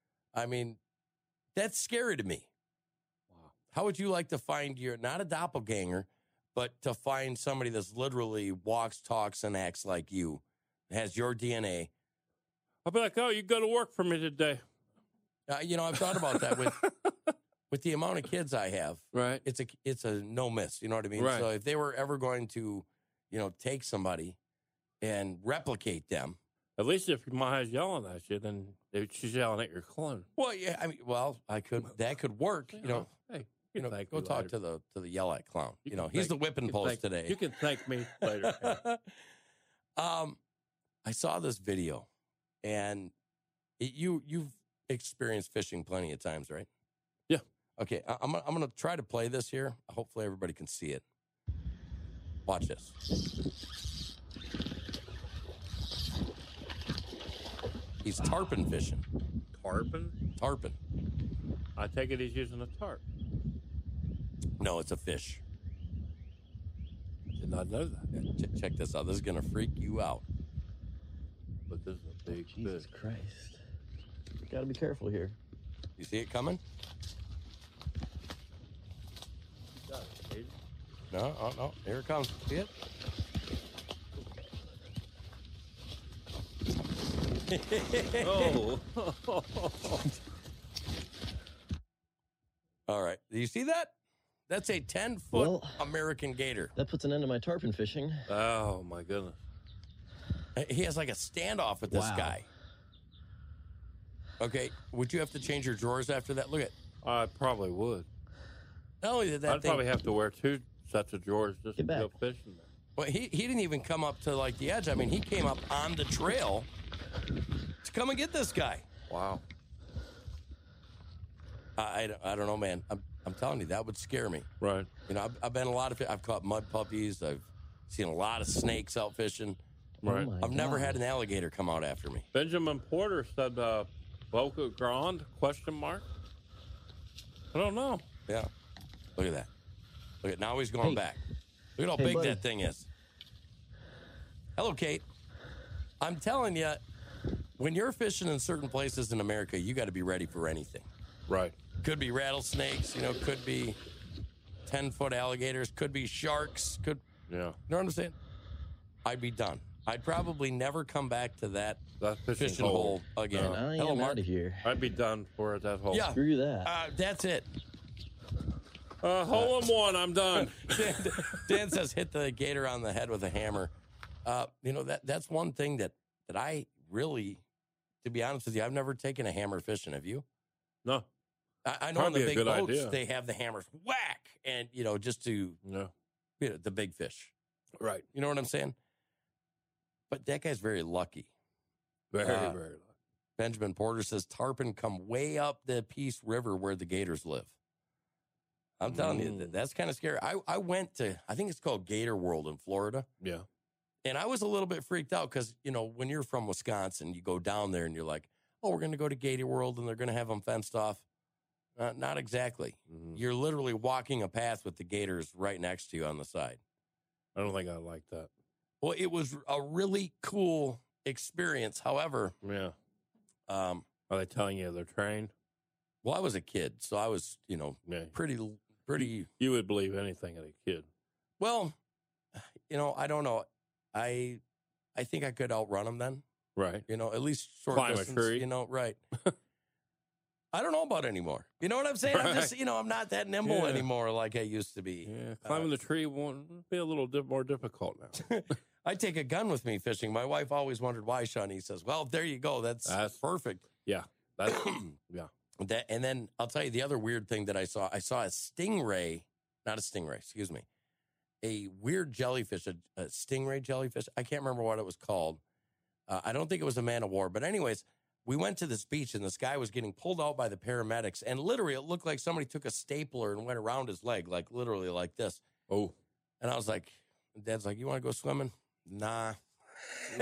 I mean, that's scary to me. Wow. How would you like to find your, not a doppelganger, but to find somebody that's literally walks, talks, and acts like you, has your D N A? I'll be like, oh, you go to work for me today. Uh, you know, I've thought about that with with the amount of kids I have. Right. It's a it's a no miss. You know what I mean? Right. So if they were ever going to, you know, take somebody and replicate them. At least if your mom's yelling at you, then she's yelling at your clone. Well, yeah, I mean, well, I could that could work. You know, hey, you know, thank go me talk later. to the to the yell at clown. You, You know, can he's thank- the whipping you can post thank- today. You can thank me later. um, I saw this video, and it, you you've experienced fishing plenty of times, right? Yeah. Okay, I, I'm gonna- I'm going to try to play this here. Hopefully, everybody can see it. Watch this. He's tarpon fishing. Tarpon? Tarpon. I take it he's using a tarp. No, it's a fish. Did not know that. Yeah, ch- check this out. This is going to freak you out. But this is a big Jesus fish. Christ. Gotta be careful here. You see it coming? You got it, Aiden. No, oh, no. Here it comes. See it? Oh. All right. Do you see that? That's a ten-foot Well- American gator. That puts an end to my tarpon fishing. Oh, my goodness. He has like a standoff with this Wow. guy. Okay. Would you have to change your drawers after that? Look at. I probably would. Not only did that I'd thing. probably have to wear two sets of drawers just Get to go back. fishing there. Well, he, he didn't even come up to like the edge. I mean, he came up on the trail to come and get this guy. Wow. I, I, don't- I don't know, man. I'm, I'm telling you, that would scare me. Right. You know, I've, I've been a lot of, I've caught mud puppies. I've seen a lot of snakes out fishing. Right. Oh my I've never God. had an alligator come out after me. Benjamin Porter said, uh, Boca Grande, question mark? I don't know. Yeah. Look at that. Look at, now he's going Hey. back. Look at how Hey, big buddy. that thing is. Hello, Kate. I'm telling you, when you're fishing in certain places in America, you got to be ready for anything. Right. Could be rattlesnakes, you know, could be ten-foot alligators, could be sharks, could, Yeah. you know what I'm saying? I'd be done. I'd probably never come back to that That fishing, fishing hole. hole again. And I Hello, am Mark. out of here. I'd be done for it, that hole. Yeah. Screw that. Uh, that's it. Uh, hole in one, I'm done. Dan, Dan says hit the gator on the head with a hammer. Uh, you know, that that's one thing that, that I really, to be honest with you, I've never taken a hammer fishing. Have you? No. I, I know on Probably the a big good boats, idea. they have the hammers whack and, you know, just to, No. you know, the big fish. Right. You know what I'm saying? But that guy's very lucky. Very, Uh, very lucky. Benjamin Porter says tarpon come way up the Peace River where the gators live. I'm telling you, Mm. that, that's kind of scary. I, I went to, I think it's called Gator World in Florida. Yeah. And I was a little bit freaked out because, you know, when you're from Wisconsin, you go down there and you're like, oh, we're going to go to Gator World and they're going to have them fenced off. Uh, not exactly. Mhm. You're literally walking a path with the gators right next to you on the side. I don't think I like that. Well, it was a really cool experience. However, Yeah. um, Are they telling you they're trained? well, I was a kid, so I was, you know, Yeah. pretty, pretty, You would believe anything of a kid. well, you know, I don't know. I, I think I could outrun them then, Right. you know, at least short Climb a distance, tree. you know, right. I don't know about anymore. You know what I'm saying? I'm just, Right. you know, I'm not that nimble Yeah. anymore like I used to be. Yeah. Climbing the tree won't be a little di- more difficult now. I take a gun with me fishing. My wife always wondered why, Sean. He says, well, there you go. That's, That's- perfect. Yeah. That's, yeah. That, and then I'll tell you the other weird thing that I saw. I saw a stingray, not a stingray, excuse me, a weird jellyfish, a, a stingray jellyfish. I can't remember what it was called. Uh, I don't think it was a man of war. But anyways, we went to this beach and this guy was getting pulled out by the paramedics. And literally, it looked like somebody took a stapler and went around his leg, like literally like this. Oh. And I was like, Dad's like, you want to go swimming? Nah. You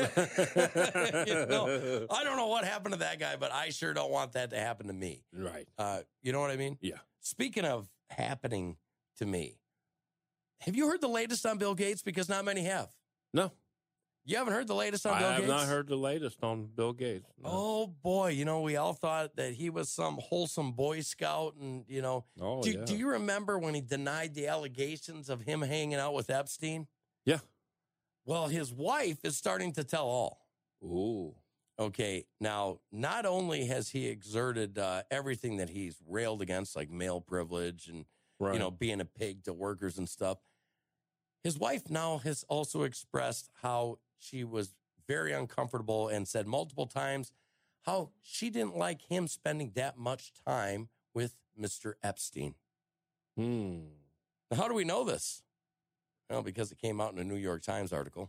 know, I don't know what happened to that guy, but I sure don't want that to happen to me. Right. Uh, you know what I mean? Yeah. Speaking of happening to me, have you heard the latest on Bill Gates? Because not many have. No. You haven't heard the latest on I Bill have Gates? not heard the latest on Bill Gates. No. Oh, boy. You know, we all thought that he was some wholesome Boy Scout. And, you know, Oh, do, yeah. do you remember when he denied the allegations of him hanging out with Epstein? Yeah. Well, his wife is starting to tell all. Ooh. Okay, now, not only has he exerted uh, everything that he's railed against, like male privilege and, Right. you know, being a pig to workers and stuff, his wife now has also expressed how she was very uncomfortable and said multiple times how she didn't like him spending that much time with Mister Epstein. Hmm. Now, how do we know this? Well, because it came out in a New York Times article.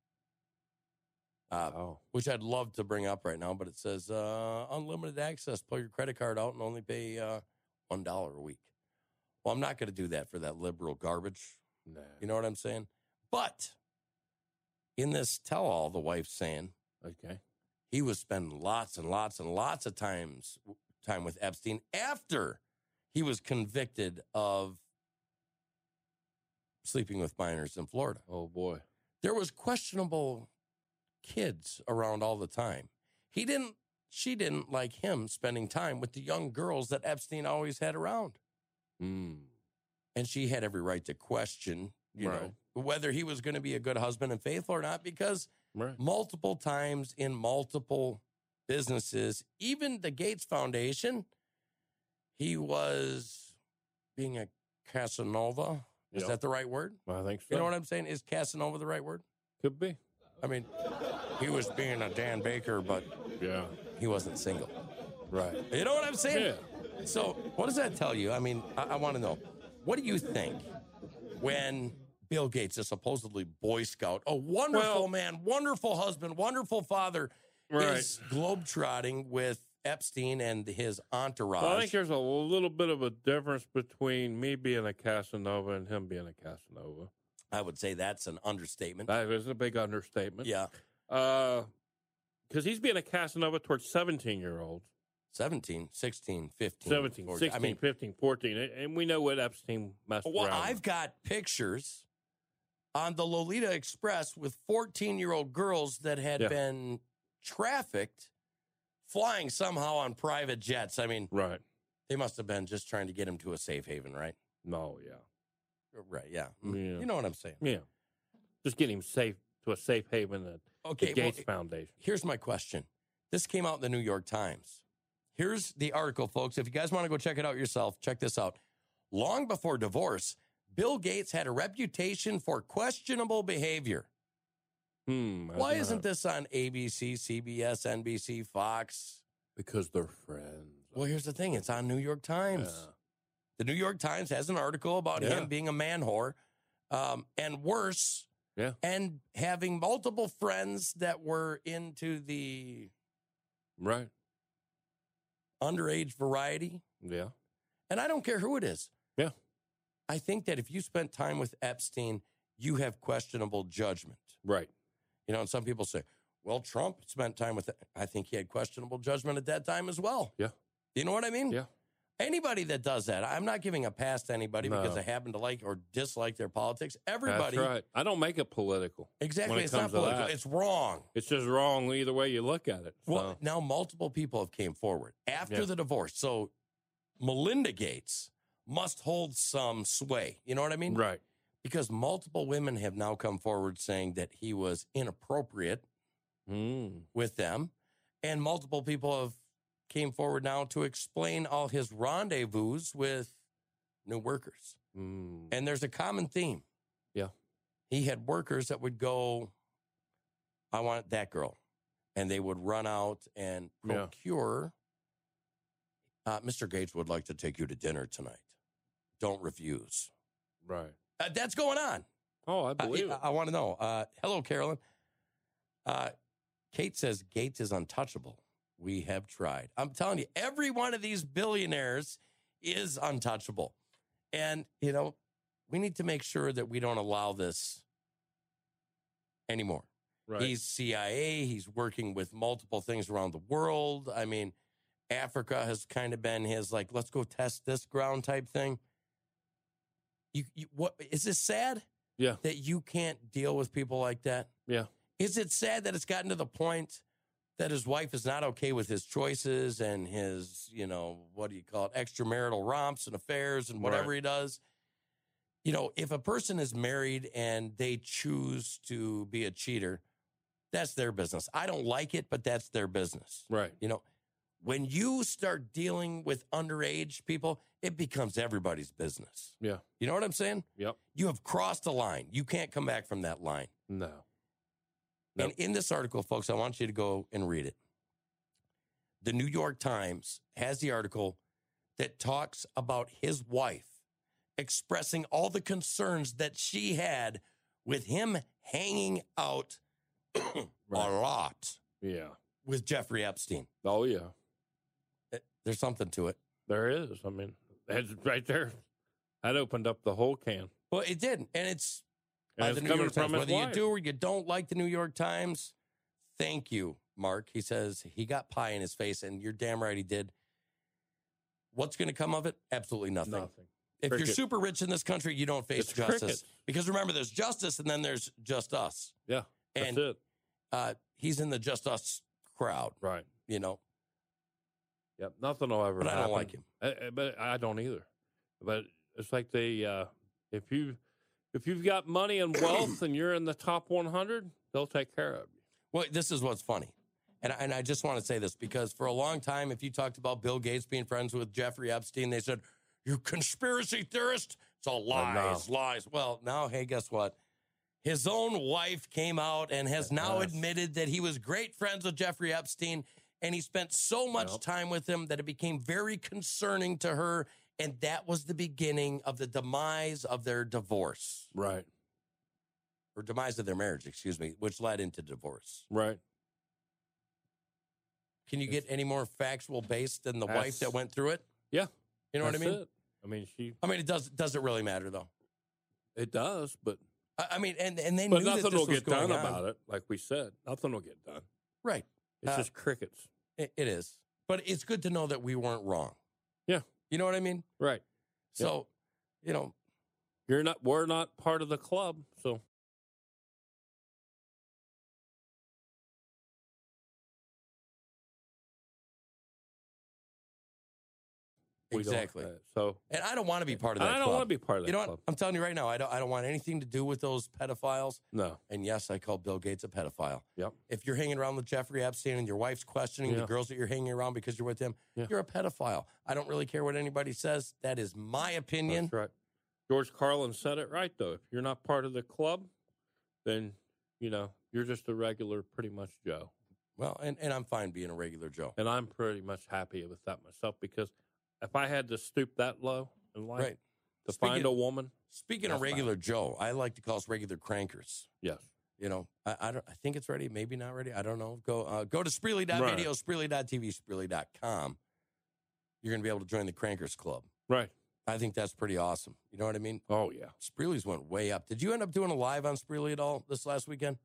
Uh, Oh. which I'd love to bring up right now, but it says uh, unlimited access. Pull your credit card out and only pay uh, one dollar a week. Well, I'm not going to do that for that liberal garbage. Nah. You know what I'm saying? But in this tell-all, the wife's saying Okay. he was spending lots and lots and lots of times time with Epstein after he was convicted of sleeping with minors in Florida. Oh, boy. There was questionable kids around all the time. He didn't, she didn't like him spending time with the young girls that Epstein always had around. Hmm. And she had every right to question, you Right. know, whether he was going to be a good husband and faithful or not, because Right. multiple times in multiple businesses, even the Gates Foundation, he was being a Casanova. Is Yep. that the right word? I think so. You know what I'm saying? Is Casanova the right word? Could be. I mean, he was being a Dan Baker, but Yeah. he wasn't single. Right. You know what I'm saying? Yeah. So what does that tell you? I mean, I, I want to know, what do you think when Bill Gates, a supposedly Boy Scout, a wonderful Well- man, wonderful husband, wonderful father, Right. is globetrotting with Epstein and his entourage. Well, I think there's a little bit of a difference between me being a Casanova and him being a Casanova. I would say that's an understatement. That is a big understatement. Yeah. Because uh, he's being a Casanova towards seventeen-year-olds. seventeen, sixteen, fifteen. seventeen, fourteen. sixteen, I mean, fifteen, fourteen. And we know what Epstein messed well, around I've with. got pictures on the Lolita Express with fourteen-year-old girls that had Yeah. been trafficked flying somehow on private jets. I mean, Right. they must have been just trying to get him to a safe haven, right? No, yeah. Right, yeah. Yeah. You know what I'm saying. Yeah. Just get him safe to a safe haven at Okay, the Gates well, Foundation. here's my question. This came out in the New York Times. Here's the article, folks. If you guys want to go check it out yourself, check this out. Long before divorce, Bill Gates had a reputation for questionable behavior. Hmm. I Why don't isn't know. this on A B C, C B S, N B C, Fox? Because they're friends. Well, here's the thing. It's on New York Times. Yeah. The New York Times has an article about Yeah. him being a man whore, um, and worse, Yeah. and having multiple friends that were into the Right. underage variety. Yeah. And I don't care who it is. Yeah. I think that if you spent time with Epstein, you have questionable judgment. Right. You know, and some people say, well, Trump spent time with, I think he had questionable judgment at that time as well. Yeah. You know what I mean? Yeah. Anybody that does that, I'm not giving a pass to anybody No. because I happen to like or dislike their politics. Everybody. That's right. I don't make it political. Exactly. when it It's not comes to political. that. It's wrong. It's just wrong either way you look at it. Well, So, now multiple people have came forward after Yeah. the divorce. So Melinda Gates must hold some sway. You know what I mean? right. Because multiple women have now come forward saying that he was inappropriate Mm. with them. And multiple people have came forward now to explain all his rendezvous with new workers. Mm. And there's a common theme. Yeah. He had workers that would go, I want that girl. And they would run out and Yeah. procure, uh, Mister Gates would like to take you to dinner tonight. Don't refuse. Right. Uh, that's going on. Oh, I Uh, believe I, it. I want to know. Uh, hello, Carolyn. Uh, Kate says Gates is untouchable. We have tried. I'm telling you, every one of these billionaires is untouchable. And, you know, we need to make sure that we don't allow this anymore. Right. He's C I A. He's working with multiple things around the world. I mean, Africa has kind of been his, like, let's go test this ground type thing. You, you what is this sad? Yeah. That you can't deal with people like that? Yeah. Is it sad that it's gotten to the point that his wife is not okay with his choices and his, you know, what do you call it, extramarital romps and affairs and whatever Right. he does? You know, if a person is married and they choose to be a cheater, that's their business. I don't like it, but that's their business. Right. You know, when you start dealing with underage people, it becomes everybody's business. Yeah. You know what I'm saying? Yep. You have crossed a line. You can't come back from that line. No. Nope. And in this article, folks, I want you to go and read it. The New York Times has the article that talks about his wife expressing all the concerns that she had with him hanging out a lot Yeah. with Jeffrey Epstein. Oh, yeah. There's something to it. There is. I mean, that's right there. That opened up the whole can. Well, it did. And it's And by it's the New coming York Times. from his Whether you wife. do or you don't like the New York Times, thank you, Mark. He says he got pie in his face, and you're damn right he did. What's going to come of it? Absolutely nothing. Nothing. If you're Cricket. super rich in this country, you don't face It's justice. crickets. Because remember, there's justice, and then there's just us. Yeah. That's And it. uh, he's in the just us crowd, Right. you know. Yep. Nothing will ever But I happen. don't like him. I, I- but I don't either. But it's like they, uh, if you, if you've got money and wealth and you're in the top one hundred, they'll take care of you. Well, this is what's funny. And, I- and I just want to say this because for a long time, if you talked about Bill Gates being friends with Jeffrey Epstein, they said, you conspiracy theorist. It's all lies, lies. Well, now, hey, guess what? His own wife came out and has now Yes. admitted that he was great friends with Jeffrey Epstein. And he spent so much Yep. time with him that it became very concerning to her. And that was the beginning of the demise of their divorce, Right. or demise of their marriage, excuse me, which led into divorce. Right. Can you get any more factual based than the That's- wife that went through it? Yeah. You know what I That's mean? it. I mean, she. I mean, it does. Doesn't really matter though. It does, but I, I mean, and and they but knew that nothing this will was get done going on. about it. Like we said, nothing will get done. Right. It's Uh, just crickets. It, it is, but it's good to know that we weren't wrong. Yeah. You know what I mean? Right. So, you know, You're not. We're not part of the club, so. We don't, exactly. uh, so And I don't want to be part of that. I don't club. want to be part of that You know what? club. I'm telling you right now, I don't. I don't want anything to do with those pedophiles. No. And yes, I call Bill Gates a pedophile. Yep. If you're hanging around with Jeffrey Epstein and your wife's questioning Yeah. the girls that you're hanging around because you're with him, Yeah. you're a pedophile. I don't really care what anybody says. That is my opinion. That's right. George Carlin said it right, though. If you're not part of the club, then, you know, you're just a regular, pretty much Joe. Well, and, and I'm fine being a regular Joe. And I'm pretty much happy with that myself because if I had to stoop that low in life Right. to Speaking- find a woman, Speaking of That's regular Joe, I like to call us regular crankers. yes. You know, I, I don't. I think it's ready. Maybe not ready. I don't know. Go uh, go to Spreely dot video, Right. Spreely dot T V, Spreely dot com. You're going to be able to join the Crankers Club. Right. I think that's pretty awesome. You know what I mean? Oh, yeah. Spreely's went way up. Did you end up doing a live on Spreely at all this last weekend?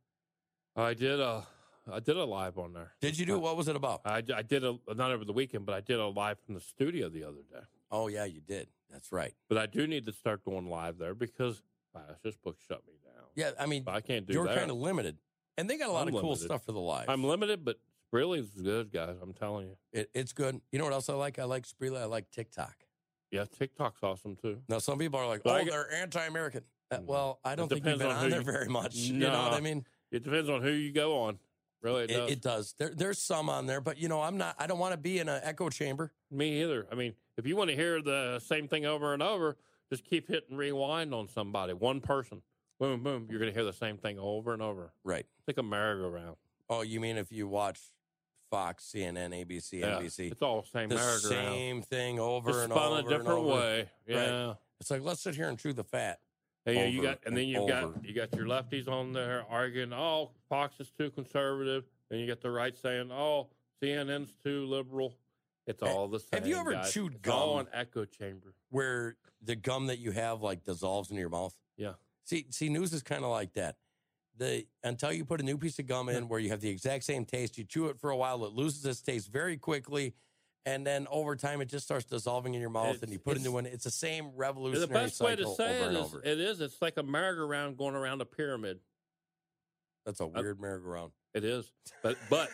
I did a, I did a live on there. Did you do? What was it about? I, I did a, not over the weekend, but I did a live from the studio the other day. Oh, yeah, you did. That's right. But I do need to start going live there because this book shut me down. Yeah, I mean, I can't do you're that. kind of limited. And they got a lot I'm of cool limited. stuff for the live. I'm limited, but Spreely's good, guys. I'm telling you. It, it's good. You know what else I like? I like Spreely. I like TikTok. Yeah, TikTok's awesome too. Now, some people are like, But oh, I get- they're anti-American. Uh, Mm. well, I don't It think you've depends been on on, who there you- very much. You know No. what I mean? It depends on who you go on. Really, it It, does. it does. There, there's some on there, but, you know, I'm not, I don't want to be in an echo chamber. Me either. I mean, if you want to hear the same thing over and over, just keep hitting rewind on somebody, one person. Boom, boom. You're going to hear the same thing over and over. Right. It's like a merry-go-round. Oh, you mean if you watch Fox, C N N, A B C, Yeah, N B C, it's all the same the merry-go-round. same thing over Just and spun over a different and over. way. Yeah. It's like, let's sit here and chew the fat. Hey, yeah, you Over got, and then and you've over. got you got your lefties on there arguing, oh, Fox is too conservative. Then you get the right saying, oh, C N N's too liberal. It's Hey, all the same. have you ever guys. chewed It's all gum? an echo chamber. Where the gum that you have like dissolves into your mouth. Yeah. See, see, news is kind of like that. The until you put a new piece of gum in where you have the exact same taste, you chew it for a while, it loses its taste very quickly, and then over time it just starts dissolving in your mouth, It's- and you put a it's- new one. It's the same The revolutionary best way to cycle say over it and is, over. it is, it's like a merry-go-round going around a pyramid. That's a weird merry-go-round. It is. But, but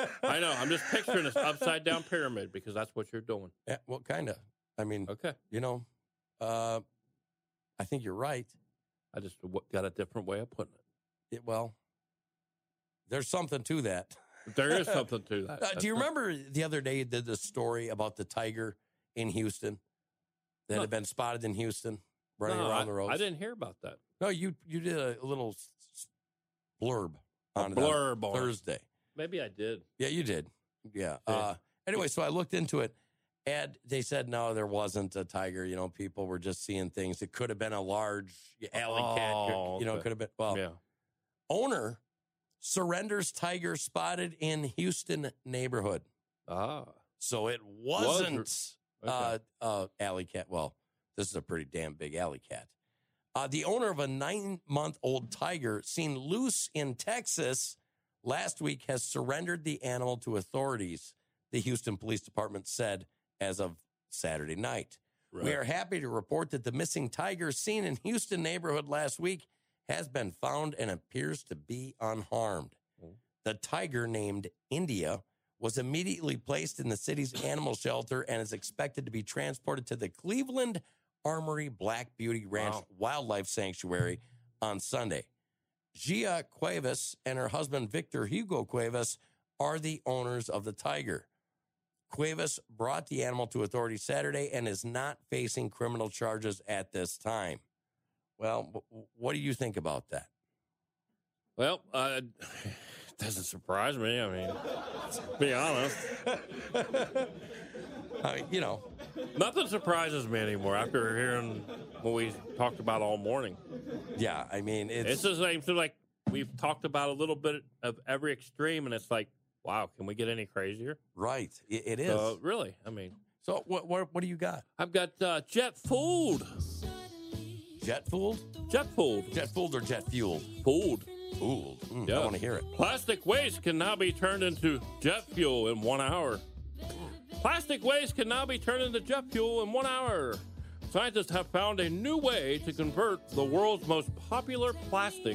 I know, I'm just picturing this upside-down pyramid because that's what you're doing. Yeah, well, kind of. I mean, Okay. you know, uh, I think you're right. I just w- got a different way of putting it. It, well, there's something to that. But there is something to that. Uh, do you remember the other day you did the story about the tiger in Houston that No. had been spotted in Houston running No, around I, the roads? I didn't hear about that. No, you you did a, little s- s- blurb A on it on blurb on it. Thursday. Maybe I did. Yeah, you did. Yeah. Yeah. Uh, anyway, so I looked into it, and they said no, there wasn't a tiger. You know, people were just seeing things. It could have been a large alley cat. Oh, You know, it okay. could have been. Well, Yeah. owner surrenders tiger spotted in Houston neighborhood. Ah. So it wasn't Okay. uh, uh, alley cat. Well, this is a pretty damn big alley cat. Uh, the owner of a nine-month-old tiger seen loose in Texas last week has surrendered the animal to authorities, the Houston Police Department said as of Saturday night. Right. We are happy to report that the missing tiger seen in Houston neighborhood last week has been found and appears to be unharmed. Oh. The tiger, named India, was immediately placed in the city's animal shelter and is expected to be transported to the Cleveland Armory Black Beauty Ranch Wow. Wildlife Sanctuary on Sunday. Gia Cuevas and her husband, Victor Hugo Cuevas, are the owners of the tiger. Cuevas brought the animal to authorities Saturday and is not facing criminal charges at this time. Well, w- what do you think about that? Well, uh, it doesn't surprise me. I mean, to be honest, I mean, you know, nothing surprises me anymore after hearing what we talked about all morning. yeah, I mean, it's, It's the same. So, like, we've talked about a little bit of every extreme, and it's like, Wow, can we get any crazier? Right. It, it is. So, really, I mean. So what, what what do you got? I've got uh, jet fooled. Jet fooled? Jet fooled. Jet fooled or jet fueled? Fooled. Fooled. Mm, Yeah. I want to hear it. Plastic waste can now be turned into jet fuel in one hour. Plastic waste can now be turned into jet fuel in one hour. Scientists have found a new way to convert the world's most popular plastic,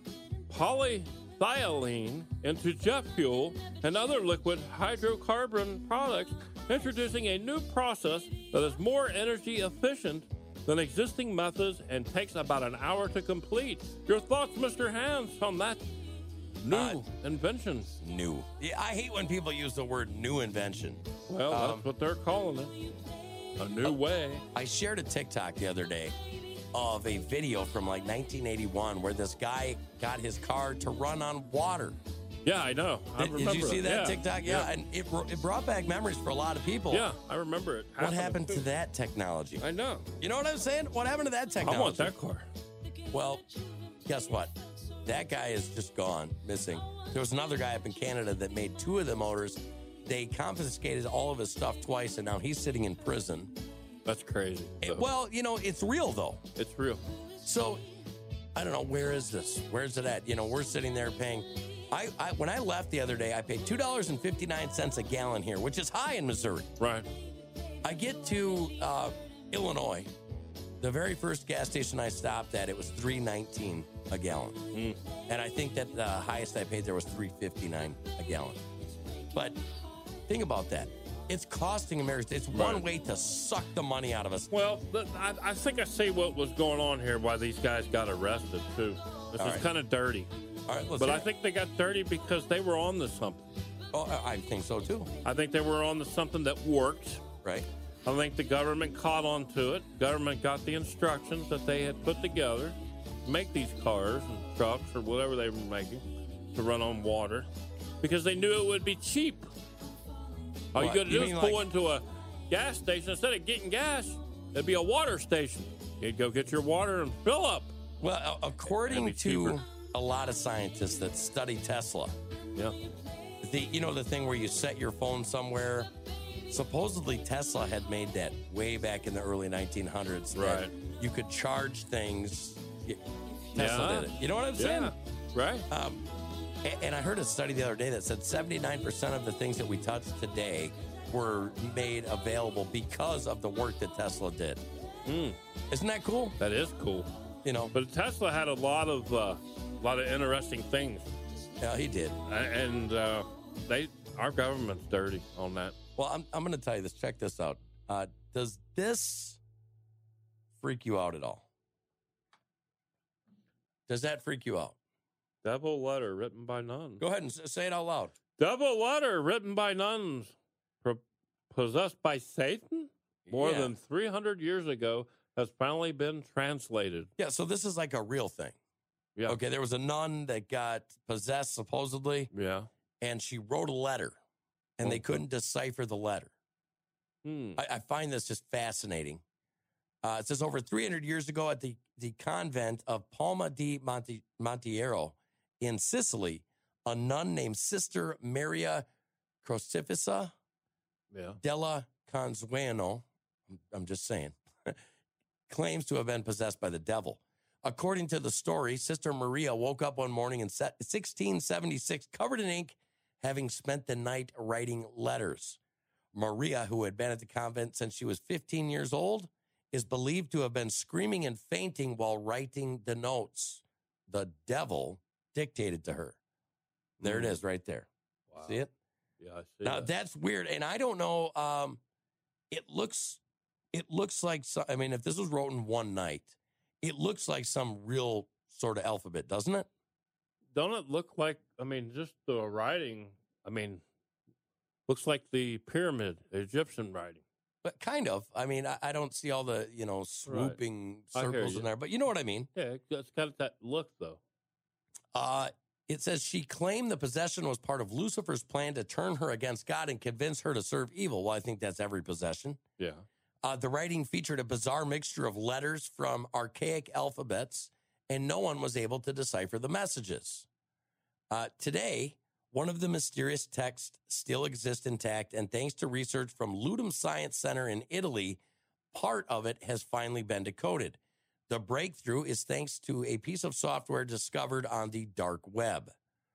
polyethylene, into jet fuel and other liquid hydrocarbon products, introducing a new process that is more energy efficient than existing methods and takes about an hour to complete. Your thoughts, Mister Hans, on that new Uh, invention? New. Yeah, I hate when people use the word new invention. Well, Um, that's what they're calling it. A new way. I shared a TikTok the other day of a video from like nineteen eighty-one where this guy got his car to run on water. Yeah, I know. I Did, remember did you see it. that Yeah. TikTok? Yeah, and it, br- it brought back memories for a lot of people. Yeah, I remember it. What happened to that technology? I know. You know what I'm saying? What happened to that I technology? want that car. Well, guess what? That guy is just gone, missing. There was another guy up in Canada that made two of the motors. They confiscated all of his stuff twice, and now he's sitting in prison. That's crazy. It- So, well, you know, it's real, though. it's real. So, I don't know, where is this? Where's it at? You know, we're sitting there paying. I, I When I left the other day, I paid two dollars and fifty-nine cents a gallon here, which is high in Missouri. Right. I get to uh, Illinois. The very first gas station I stopped at, it was three nineteen a gallon. Mm. And I think that the highest I paid there was three fifty-nine a gallon. But think about that. It's costing Americans. It's one Right. way to suck the money out of us. Well, th- I, I think I see what was going on here, why these guys got arrested, too. This All is right. kind of dirty. All right, let's But hear I it. think they got dirty because they were on to something. Oh, I I think so too. I think they were on to something that worked. Right? I think the government caught on to it. Government got the instructions that they had put together to make these cars and trucks or whatever they were making to run on water because they knew it would be cheap. All What? you got to You do is mean pull like- into a gas station. Instead of getting gas, it'd be a water station. You'd go get your water and fill up. Well, a- according That'd be to cheaper. a lot of scientists that study Tesla, Yeah. the you know the thing where you set your phone somewhere. Supposedly Tesla had made that way back in the early nineteen hundreds. that Right. You could charge things. Y- Tesla Yeah. did it. You know what I'm saying? Yeah. Right. Um, a- and I heard a study the other day that said seventy-nine percent of the things that we touch today were made available because of the work that Tesla did. Mm, Isn't that cool? that is cool. You know, But Tesla had a lot of uh, lot of interesting things, yeah, he did. A- and uh, they our government's dirty on that. Well, I'm, I'm going to tell you this. Check this out. Uh, does this freak you out at all? Does that freak you out? Devil letter written by nuns. Go ahead and s- say it out loud. Devil letter written by nuns, pro- possessed by Satan, more Yeah. than three hundred years ago, has finally been translated. Yeah, so this is like a real thing. Yeah. Okay, there was a nun that got possessed, supposedly, Yeah. and she wrote a letter, and they Okay. couldn't decipher the letter. Hmm. I, I find this just fascinating. Uh, it says over three hundred years ago at the, the convent of Palma di Monte, Montiero in Sicily, a nun named Sister Maria Crocifissa Yeah. della Consueno, I'm just saying, claims to have been possessed by the devil. According to the story, Sister Maria woke up one morning in sixteen seventy-six covered in ink, having spent the night writing letters. Maria, who had been at the convent since she was fifteen years old, is believed to have been screaming and fainting while writing the notes the devil dictated to her. There it Mm. is right there. Wow. See it? Yeah, I see Now that. that's weird, and I don't know. Um, it looks, it looks like. So, I mean, if this was wrote in one night, it looks like some real sort of alphabet, doesn't it? Don't it look like, I mean, just the writing, I mean, looks like the pyramid, Egyptian writing. But kind of. I mean, I, I don't see all the you know swooping I hear circles you. in there, but you know what I mean. Yeah, it's got that look, though. Uh, it says she claimed the possession was part of Lucifer's plan to turn her against God and convince her to serve evil. Well, I think that's every possession. Yeah. Uh, the writing featured a bizarre mixture of letters from archaic alphabets, and no one was able to decipher the messages. Uh, today, One of the mysterious texts still exists intact, and thanks to research from Ludum Science Center in Italy, part of it has finally been decoded. The breakthrough is thanks to a piece of software discovered on the dark web.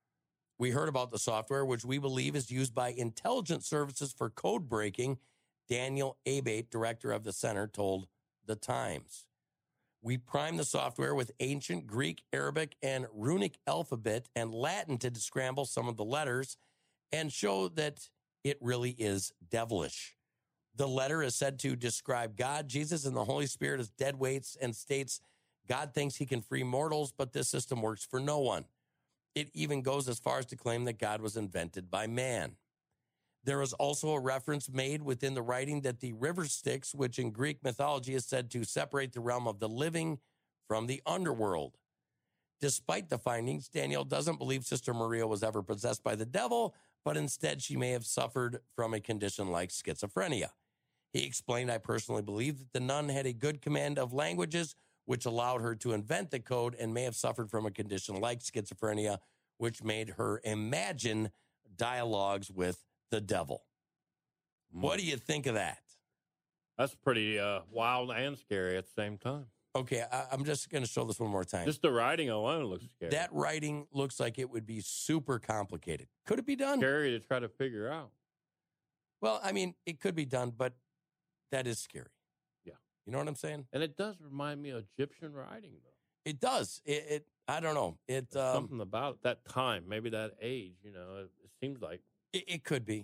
We heard about the software, which we believe is used by intelligence services for code breaking. Daniel Abate, director of the center, told The Times. We primed the software with ancient Greek, Arabic, and runic alphabet and Latin to scramble some of the letters and show that it really is devilish. The letter is said to describe God, Jesus, and the Holy Spirit as dead weights and states God thinks he can free mortals, but this system works for no one. It even goes as far as to claim that God was invented by man. There is also a reference made within the writing that the river Styx, which in Greek mythology is said to separate the realm of the living from the underworld. Despite the findings, Daniel doesn't believe Sister Maria was ever possessed by the devil, but instead she may have suffered from a condition like schizophrenia. He explained, I personally believe that the nun had a good command of languages, which allowed her to invent the code, and may have suffered from a condition like schizophrenia, which made her imagine dialogues with the devil. Mm. What do you think of that? That's pretty uh, wild and scary at the same time. Okay, I, I'm just going to show this one more time. Just the writing alone looks scary. That writing looks like it would be super complicated. Could it be done? Scary to try to figure out. Well, I mean, it could be done, but that is scary. Yeah. You know what I'm saying? And it does remind me of Egyptian writing, though. It does. It, it I don't know. It There's um, something about that time, maybe that age, you know, it, it seems like. It, it could be.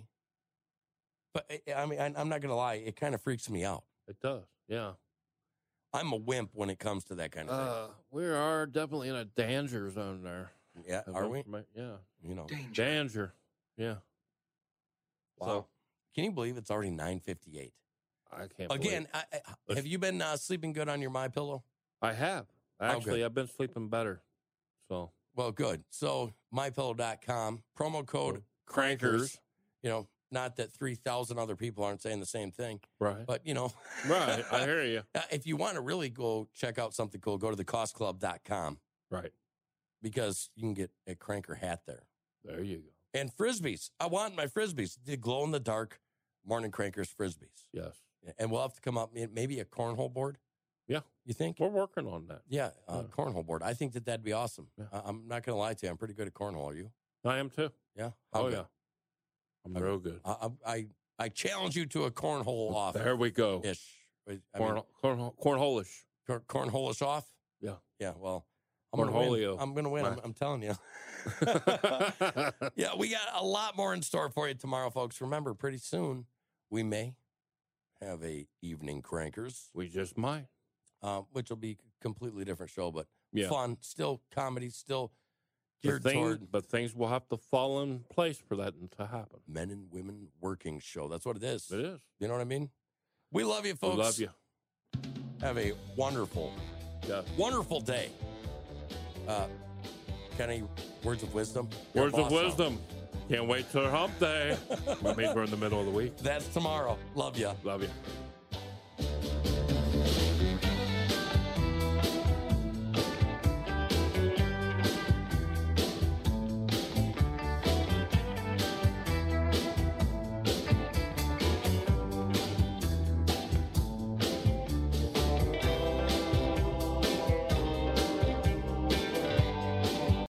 But, I mean, I, I'm not going to lie. It kind of freaks me out. It does, yeah. I'm a wimp when it comes to that kind of thing. Uh, we are definitely in a danger zone there. Yeah, are we? Yeah. You know. Danger. Danger. Yeah. Wow. So, can you believe it's already nine fifty-eight? I can't Again, I, I, have you been uh, sleeping good on your MyPillow? I have. Actually, oh, I've been sleeping better. So, well, good. So, my pillow dot com, promo code oh, Crankers. Crankers. You know, not that three thousand other people aren't saying the same thing. Right. But, you know. Right. I hear you. If you want to really go check out something cool, go to the cost club dot com. Right. Because you can get a Cranker hat there. There you go. And Frisbees. I want my Frisbees. The glow-in-the-dark Morning Crankers Frisbees. Yes. And we'll have to come up, maybe a cornhole board. Yeah. You think? We're working on that. Yeah, uh, yeah. Cornhole board. I think that that'd be awesome. Yeah. Uh, I'm not going to lie to you. I'm pretty good at cornhole. Are you? I am too. Yeah? How oh, good? yeah. I'm, I'm real good. I, I I challenge you to a cornhole off. There we go. Ish. I Corn, mean, corn, cornhole-ish. Corn, cornhole-ish off? Yeah. Yeah, well, I'm going to win. I'm going to win. Right. I'm, I'm telling you. Yeah, we got a lot more in store for you tomorrow, folks. Remember, pretty soon we may have a evening Crankers. We just might. Uh, which will be a completely different show, but yeah. fun, still comedy, still geared but things, toward. But things will have to fall in place for that to happen. Men and women working show. That's what it is. It is. You know what I mean? We love you, folks. We love you. Have a wonderful, yeah. wonderful day. Uh, got any words of wisdom? Words of wisdom. Can't wait till hump day. That means we're in the middle of the week. That's tomorrow. Love you. Love you.